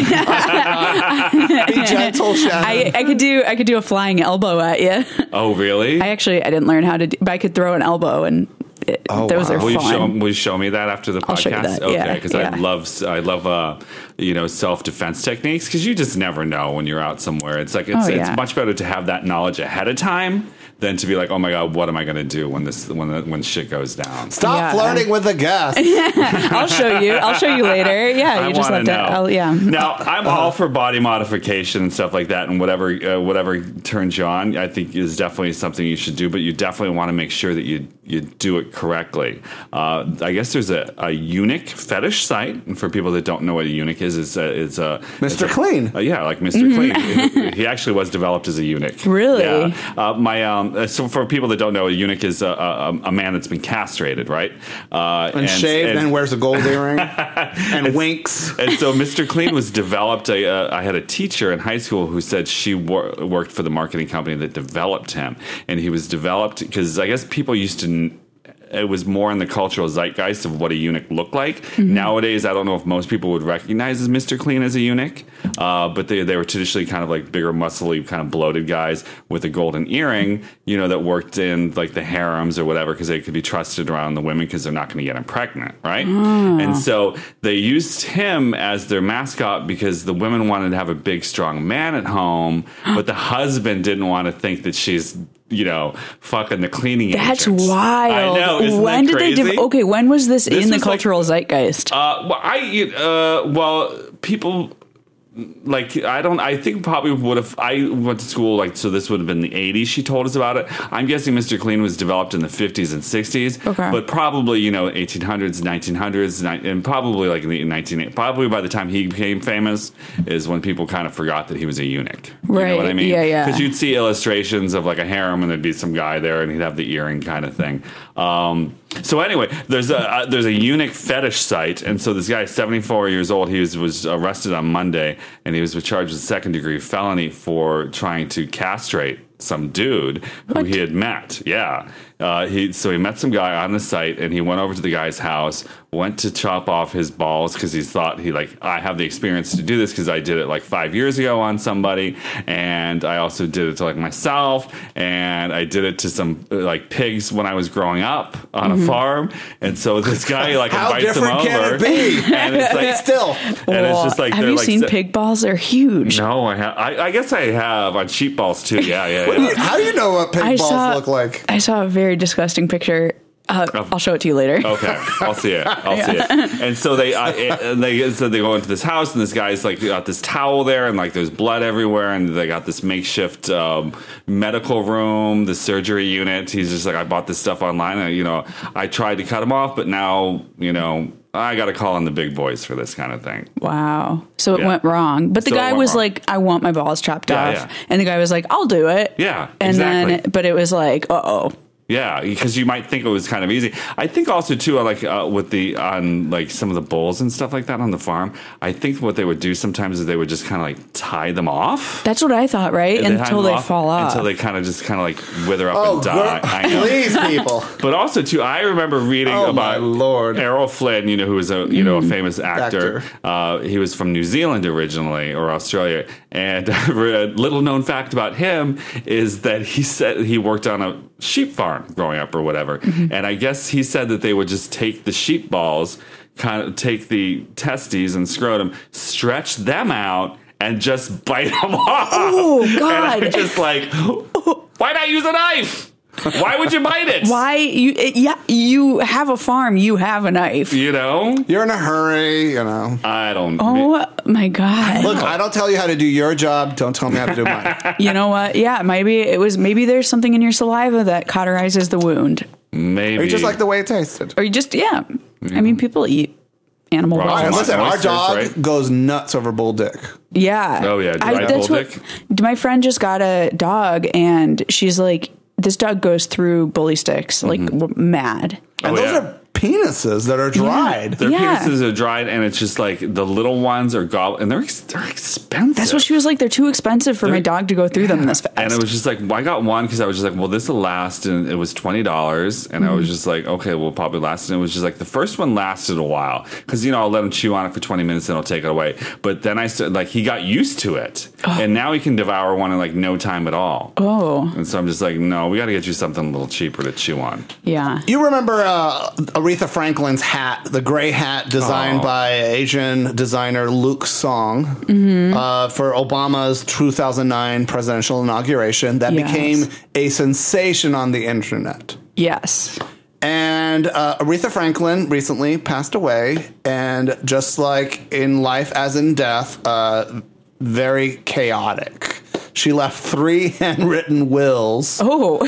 gentle, Shannon. I could do a flying elbow at you. Oh, really? I didn't learn how to do, but I could throw an elbow and those are fun. Will you show me that after the podcast? I'll show you that. Okay, because yeah. I love self-defense techniques because you just never know when you're out somewhere. It's like it's much better to have that knowledge ahead of time than to be like, oh my God, what am I going to do when shit goes down? Stop flirting with the guest. I'll show you later. Yeah, you just want to know. Yeah. Now I'm all for body modification and stuff like that, and whatever turns you on, I think is definitely something you should do. But you definitely want to make sure that you do it correctly. I guess there's a eunuch fetish site, and for people that don't know what a eunuch is, it's Mr. Clean. Yeah, like Mr. Clean. He actually was developed as a eunuch. Really? Yeah. So for people that don't know, a eunuch is a man that's been castrated, right? And shaved and wears a gold earring and winks. And so Mr. Clean was developed. I had a teacher in high school who said she worked for the marketing company that developed him. And he was developed because I guess people used to... It was more in the cultural zeitgeist of what a eunuch looked like. Mm-hmm. Nowadays, I don't know if most people would recognize as Mr. Clean as a eunuch, but they were traditionally kind of like bigger, muscly, kind of bloated guys with a golden earring, that worked in like the harems or whatever because they could be trusted around the women because they're not going to get them pregnant, right? And so they used him as their mascot because the women wanted to have a big, strong man at home, but the husband didn't want to think that she's fucking the cleaning That's agents. wild. I know. Isn't when that did crazy? they? Okay, when was this in the cultural zeitgeist? People. I think probably would have. I went to school so this would have been the 80s. She told us about it. I'm guessing Mr. Clean was developed in the 50s and 60s. Okay, but probably 1800s, 1900s, and probably like in the 1980s. Probably by the time he became famous is when people kind of forgot that he was a eunuch. Right? You know what I mean? Yeah. Because you'd see illustrations of like a harem and there'd be some guy there and he'd have the earring kind of thing. So anyway, there's a eunuch fetish site, and so this guy, 74 years old, he was arrested on Monday, and he was charged with second-degree felony for trying to castrate some dude who he had met. Yeah. He met some guy on the site, and he went over to the guy's house, went to chop off his balls because he thought I have the experience to do this because I did it 5 years ago on somebody, and I also did it to myself, and I did it to some pigs when I was growing up on a farm, and so this guy how invites him different can over, it be? and it's still, and it's just have you seen pig balls? They're huge. No, I have. I guess I have on sheep balls too. Yeah. How do you know what pig balls look like? I saw a very disgusting picture. I'll show it to you later. Okay, I'll see it. See it. And so they go into this house, and this guy's got this towel there, and there's blood everywhere, and they got this makeshift medical room, the surgery unit. He's just I bought this stuff online, and I tried to cut him off, but now I got to call in the big boys for this kind of thing. Wow. So it went wrong. But the guy was I want my balls chopped off. Yeah. And the guy was I'll do it. Yeah, and exactly. But it was uh-oh. Yeah, because you might think it was kind of easy. I think also too, with some of the bulls and stuff like that on the farm. I think what they would do sometimes is they would just kind of tie them off. That's what I thought, right? Until they fall off, until they kind of wither up and die. I know. Please, people. But also too, I remember reading about Errol Flynn, who was a a famous actor. He was from New Zealand originally, or Australia, and a little known fact about him is that he said he worked on a sheep farm growing up or whatever. Mm-hmm. And I guess he said that they would just take the sheep balls, kind of take the testes and scrotum, stretch them out, and just bite them off. Oh, God. And I'm just why not use a knife? Why would you bite it? Why you have a farm, you have a knife. You know? You're in a hurry, you know. I don't. Oh my God. Look, I don't tell you how to do your job. Don't tell me how to do mine. You know what? Yeah, maybe there's something in your saliva that cauterizes the wound. Maybe. Or you just like the way it tasted. Or you just, I mean, people eat animal Right. bones. And listen, our Oysters, dog right? goes nuts over bull dick. Yeah. Oh, yeah. Dried that's bull what- dick? My friend just got a dog, and she's like, this dog goes through bully sticks, like mad. And those are penises that are dried. Their Yeah. penises are dried, and it's just like the little ones are and they're expensive. That's what she was like. They're too expensive for my dog to go through them this fast. And it was just like, well, I got one because I was just like, well, this will last, and it was $20, and I was just like, okay, we'll probably last. And it was just like the first one lasted a while because I'll let him chew on it for 20 minutes, and I'll take it away. But then I started like he got used to it, and now he can devour one in like no time at all. Oh, And so I'm just like, no, we got to get you something a little cheaper to chew on. yeah. You remember Aretha Franklin's hat, the gray hat designed by Asian designer Luke Song for Obama's 2009 presidential inauguration that Yes. became a sensation on the internet. Yes. And Aretha Franklin recently passed away, and just like in life as in death, very chaotic. She left 3 handwritten wills. Oh,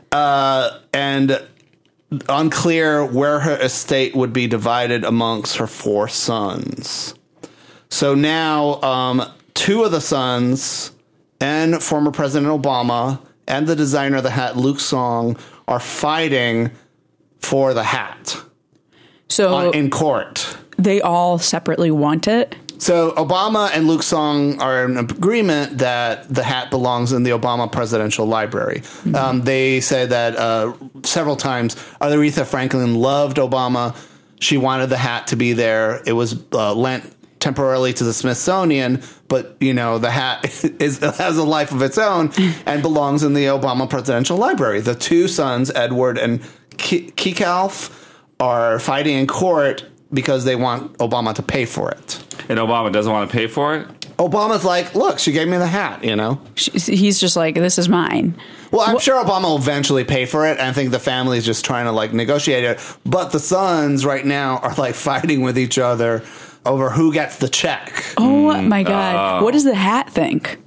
And unclear where her estate would be divided amongst her 4 sons. So now 2 of the sons and former President Obama and the designer of the hat, Luke Song, are fighting for the hat so in court. they all separately want it. So Obama and Luke Song are in agreement that the hat belongs in the Obama Presidential Library. They say that several times Aretha Franklin loved Obama. She wanted the hat to be there. It was lent temporarily to the Smithsonian, but the hat has a life of its own and belongs in the Obama Presidential Library. The 2 sons, Edward and Kekalf, are fighting in court because they want Obama to pay for it. And Obama doesn't want to pay for it? Obama's like, look, she gave me the hat, He's just like, this is mine. Well, I'm sure Obama will eventually pay for it. And I think the family's just trying to negotiate it. But the sons right now are fighting with each other over who gets the check. Oh my God. What does the hat think?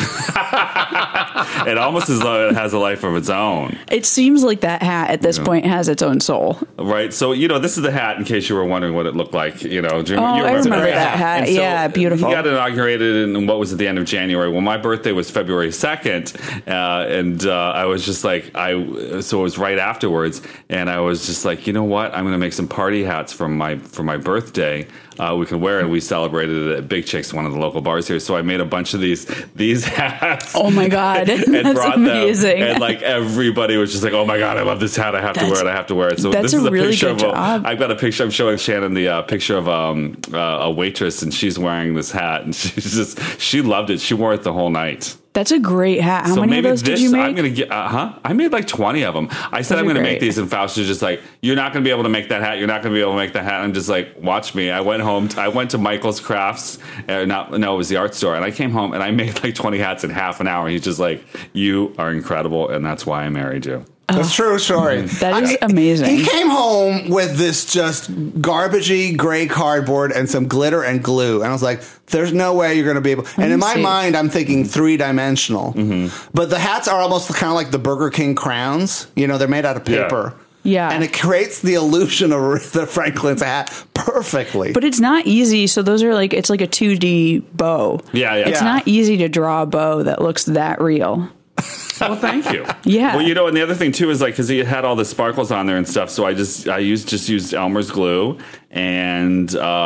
It almost as though it has a life of its own. It seems like that hat at this point has its own soul. Right. So, this is the hat in case you were wondering what it looked like. You I remember that hat. And so Yeah, beautiful. He got inaugurated in what was at the end of January. Well, my birthday was February 2nd. And I was just like, so it was right afterwards. And I was just like, you know what? I'm going to make some party hats for my birthday. We can wear it. We celebrated it at Big Chicks, one of the local bars here. So I made a bunch of these hats. Oh my God. and That's brought amazing. them. And everybody was just like, oh my God, I love this hat. I have to wear it. I have to wear it. So that's this is a a really picture good job. I've got a picture. I'm showing Shannon the picture of a waitress, and she's wearing this hat, and she loved it. She wore it the whole night. That's a great hat. How So many of maybe those did you make? I'm gonna get. I made like 20 of them. I said Those I'm are gonna make great. these, and Faust was just like, "You're not gonna be able to make that hat. You're not gonna be able to make that hat." And I'm just like, "Watch me." I went home. I went to Michael's Crafts. It was the art store, and I came home and I made like 20 hats in half an hour. He's just like, "You are incredible, and that's why I married you." That's true story. That is amazing. He came home with this just garbagey gray cardboard and some glitter and glue. And I was like, there's no way you're going to be able. And in my mind, I'm thinking 3-dimensional. But the hats are almost kind of like the Burger King crowns. They're made out of paper. Yeah. And it creates the illusion of Aretha Franklin's hat perfectly. But it's not easy. So those are it's like a 2D bow. Yeah. It's not easy to draw a bow that looks that real. Well, thank you. Yeah. Well, and the other thing too is because he had all the sparkles on there and stuff. So I used Elmer's glue and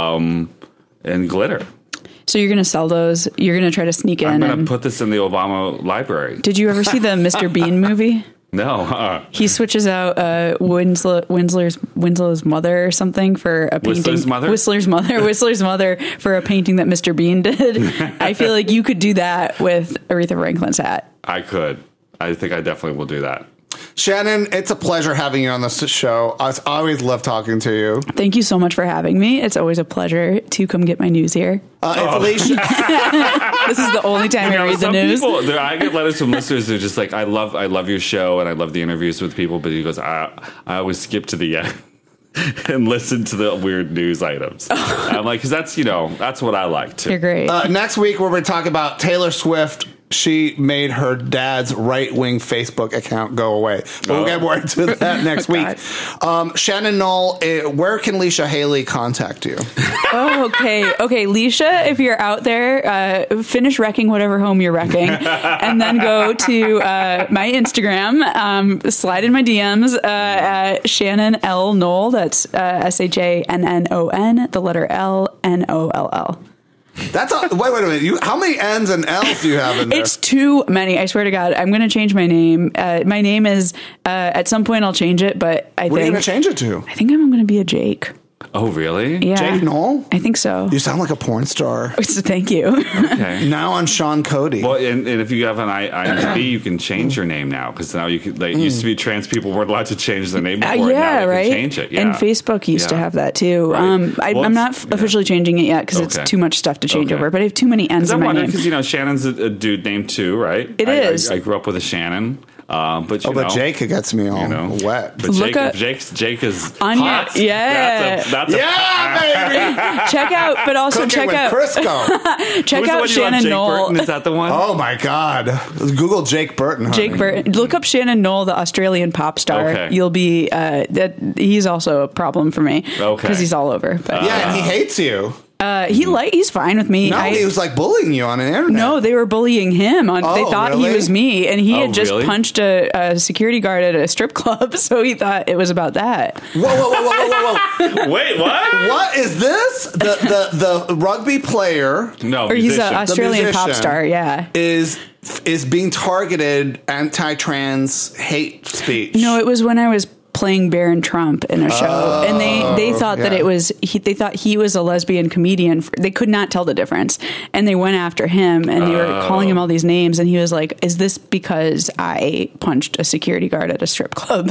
glitter. So you're going to sell those? You're going to try to sneak in? I'm going to put this in the Obama library. Did you ever see the Mr. Bean movie? No. He switches out Winslow's mother or something for a painting. Whistler's mother? Whistler's mother for a painting that Mr. Bean did. I feel like you could do that with Aretha Franklin's hat. I could. I think I definitely will do that. Shannon, it's a pleasure having you on this show. I always love talking to you. Thank you so much for having me. It's always a pleasure to come get my news here. It's Alicia. This is the only time I read the news. I get letters from listeners who are just like, I love your show and I love the interviews with people, but he goes, I always skip to the end and listen to the weird news items. I'm like, because that's what I like too. You're great. Next week, we're going to talk about Taylor Swift. She made her dad's right-wing Facebook account go away. But we'll get more into that next week. Shannon Knoll, where can Leisha Haley contact you? Okay, Leisha, if you're out there, finish wrecking whatever home you're wrecking, and then go to my Instagram, slide in my DMs at Shannon L. Knoll. That's SHANNON, the letter LNOLL. That's wait a minute. How many N's and L's do you have in there? It's too many. I swear to God, I'm going to change my name. My name is at some point I'll change it, but what are you going to change it to? I think I'm going to be a Jake. Oh, really? Yeah. Jake Knoll? I think so. You sound like a porn star. Thank you. Okay. Now on Sean Cody. Well, and if you have an IMDb, you can change your name now because now you can. Like, used to be trans people weren't allowed to change their name before. Yeah, now right. Can change it. Yeah. And Facebook used to have that too. Right. I'm not officially changing it yet because it's too much stuff to change over. But I have too many N's in my name. Because Shannon's a dude named too, right? It is. I grew up with a Shannon. But Jake gets me all wet. But Jake is Anya, hot. Yeah, that's baby. Check out, but also Cooking check with out Crisco. check out Shannon Knoll. Burton? Is that the one? Oh my God! Google Jake Burton. Honey. Jake Burton. Look up Shannon Knoll, the Australian pop star. Okay. You'll be he's also a problem for me because he's all over. But. Yeah, and he hates you. He's fine with me. No, he was like bullying you on the internet. No, they were bullying him. They thought really? he was me, and he had just really? punched a security guard at a strip club, so he thought it was about that. Whoa. Wait, what? What is this? The rugby player. No, Or he's musician. an Australian pop musician star, yeah. Is being targeted anti-trans hate speech. No, it was when I was playing Baron Trump in a show, and they thought that it was they thought he was a lesbian comedian. They could not tell the difference, and they went after him, and they were calling him all these names, and he was like, "Is this because I punched a security guard at a strip club?"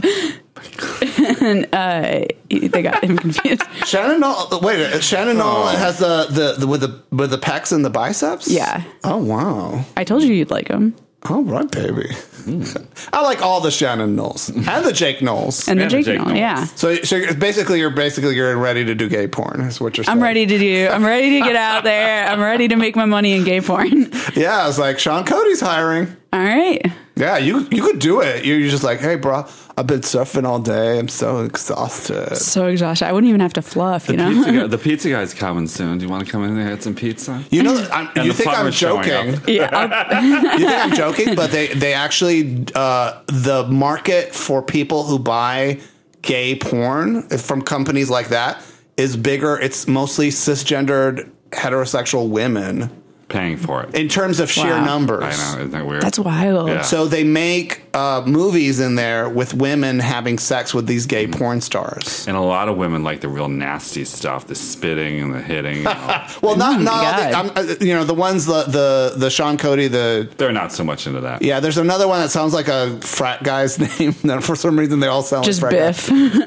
And they got him confused. Shannon Knoll. Wait, Shannon Knoll has the with the pecs and the biceps. Yeah. Oh wow. I told you you'd like him. All right, baby. I like all the Shannon Knowles and the Jake Knowles And the Jake Knoll, yeah. So basically you're ready to do gay porn. Is what you're saying? I'm ready to get out there. I'm ready to make my money in gay porn. Yeah, I was like, Sean Cody's hiring. All right. Yeah, you could do it. You're just like, hey, bro, I've been surfing all day. I'm so exhausted. So exhausted. I wouldn't even have to fluff, you know? The pizza guy's coming soon. Do you want to come in there and get some pizza? You know, you think I'm joking. Yeah. You think I'm joking, but they actually, the market for people who buy gay porn from companies like that is bigger. It's mostly cisgendered heterosexual women. Paying for it. In terms of sheer numbers. I know, isn't that weird? That's wild. Yeah. So they make movies in there with women having sex with these gay porn stars. And a lot of women like the real nasty stuff, the spitting and the hitting. You know. Well, not the ones the Sean Cody they're not so much into that. Yeah, there's another one that sounds like a frat guy's name. That for some reason they all sound just like Biff.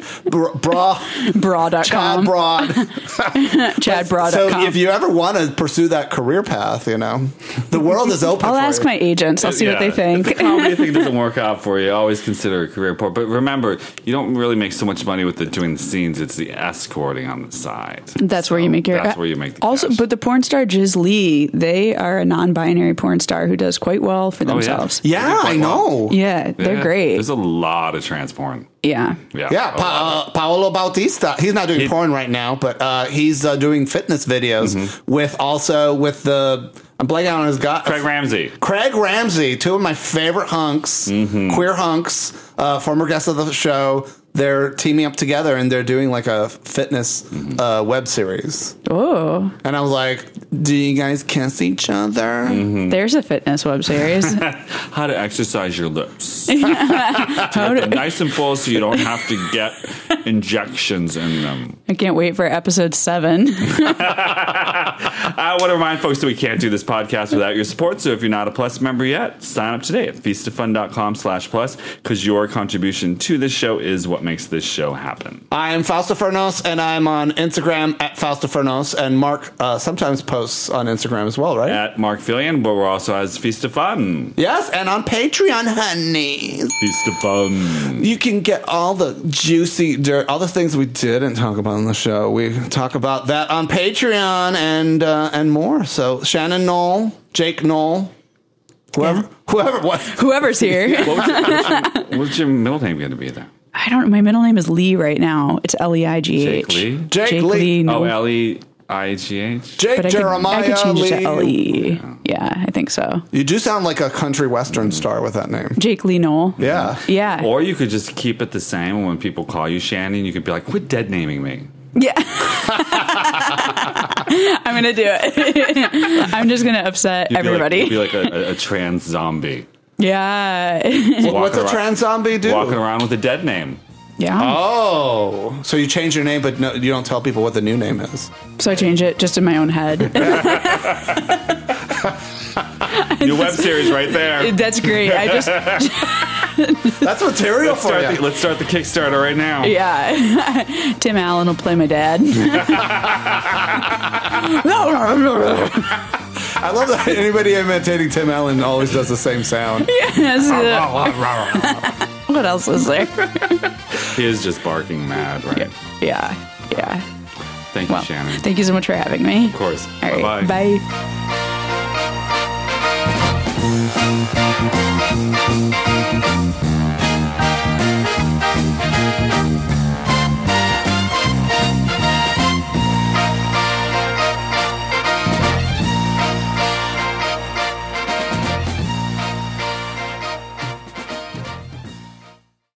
Bra.com. Chad Broad. ChadBroad.com. So if you ever want to pursue that career path, the world is open. I'll ask my agents. I'll see what they think. If the comedy thing doesn't work out for you, always consider a career porn. But remember, you don't really make so much money with doing the scenes. It's the escorting on the side. That's where you make your. That's where you make the also, cash. But the porn star Jiz Lee, they are a non-binary porn star who does quite well for themselves. Yeah, I know. Yeah, they're great. There's a lot of trans porn. Yeah. Paolo Bautista. He's not doing porn right now, but he's doing fitness videos with the. I'm blanking on his guy. Craig Ramsey, two of my favorite hunks, queer hunks, former guests of the show. They're teaming up together and they're doing like a fitness web series. Oh. And I was like, do you guys kiss each other? There's a fitness web series. How to exercise your lips. Nice and full so you don't have to get injections in them. I can't wait for episode 7. I want to remind folks that we can't do this podcast without your support. So if you're not a Plus member yet, sign up today at feastoffun.com/plus, because your contribution to this show is what makes this show happen. I'm Fausto Fernos, and I'm on Instagram at Fausto Fernos, and Mark sometimes posts on Instagram as well, right? At Mark Fillion, but we're also as Feast of Fun. Yes, and on Patreon, honey. Feast of Fun. You can get all the juicy dirt, all the things we didn't talk about on the show. We talk about that on Patreon and more. So Shannon Knoll, Jake Knoll, whoever's here. What's your middle name going to be then? I don't know. My middle name is Lee right now. It's Leigh. Jake Lee? Jake Lee. No. Oh, Leigh. Jake But Jeremiah I could change Lee. it to Lee. Yeah, I think so. You do sound like a country western star with that name. Jake Lee Knoll. Yeah. Yeah. Or you could just keep it the same, and when people call you Shannon, you could be like, quit dead naming me. Yeah. I'm going to do it. I'm just going to upset everybody. You'd be like a trans zombie. Yeah. What's a trans zombie do? Walking around with a dead name. Yeah. Oh, so you change your name, but no, you don't tell people what the new name is. So I change it just in my own head. Your web series right there. That's great. I just That's material for you. Let's start the Kickstarter right now. Yeah. Tim Allen will play my dad. I love that anybody imitating Tim Allen always does the same sound. Yes. What else is there? He is just barking mad, right? Yeah. Thank you, Shannon. Thank you so much for having me. Of course. All right. Bye-bye. Bye.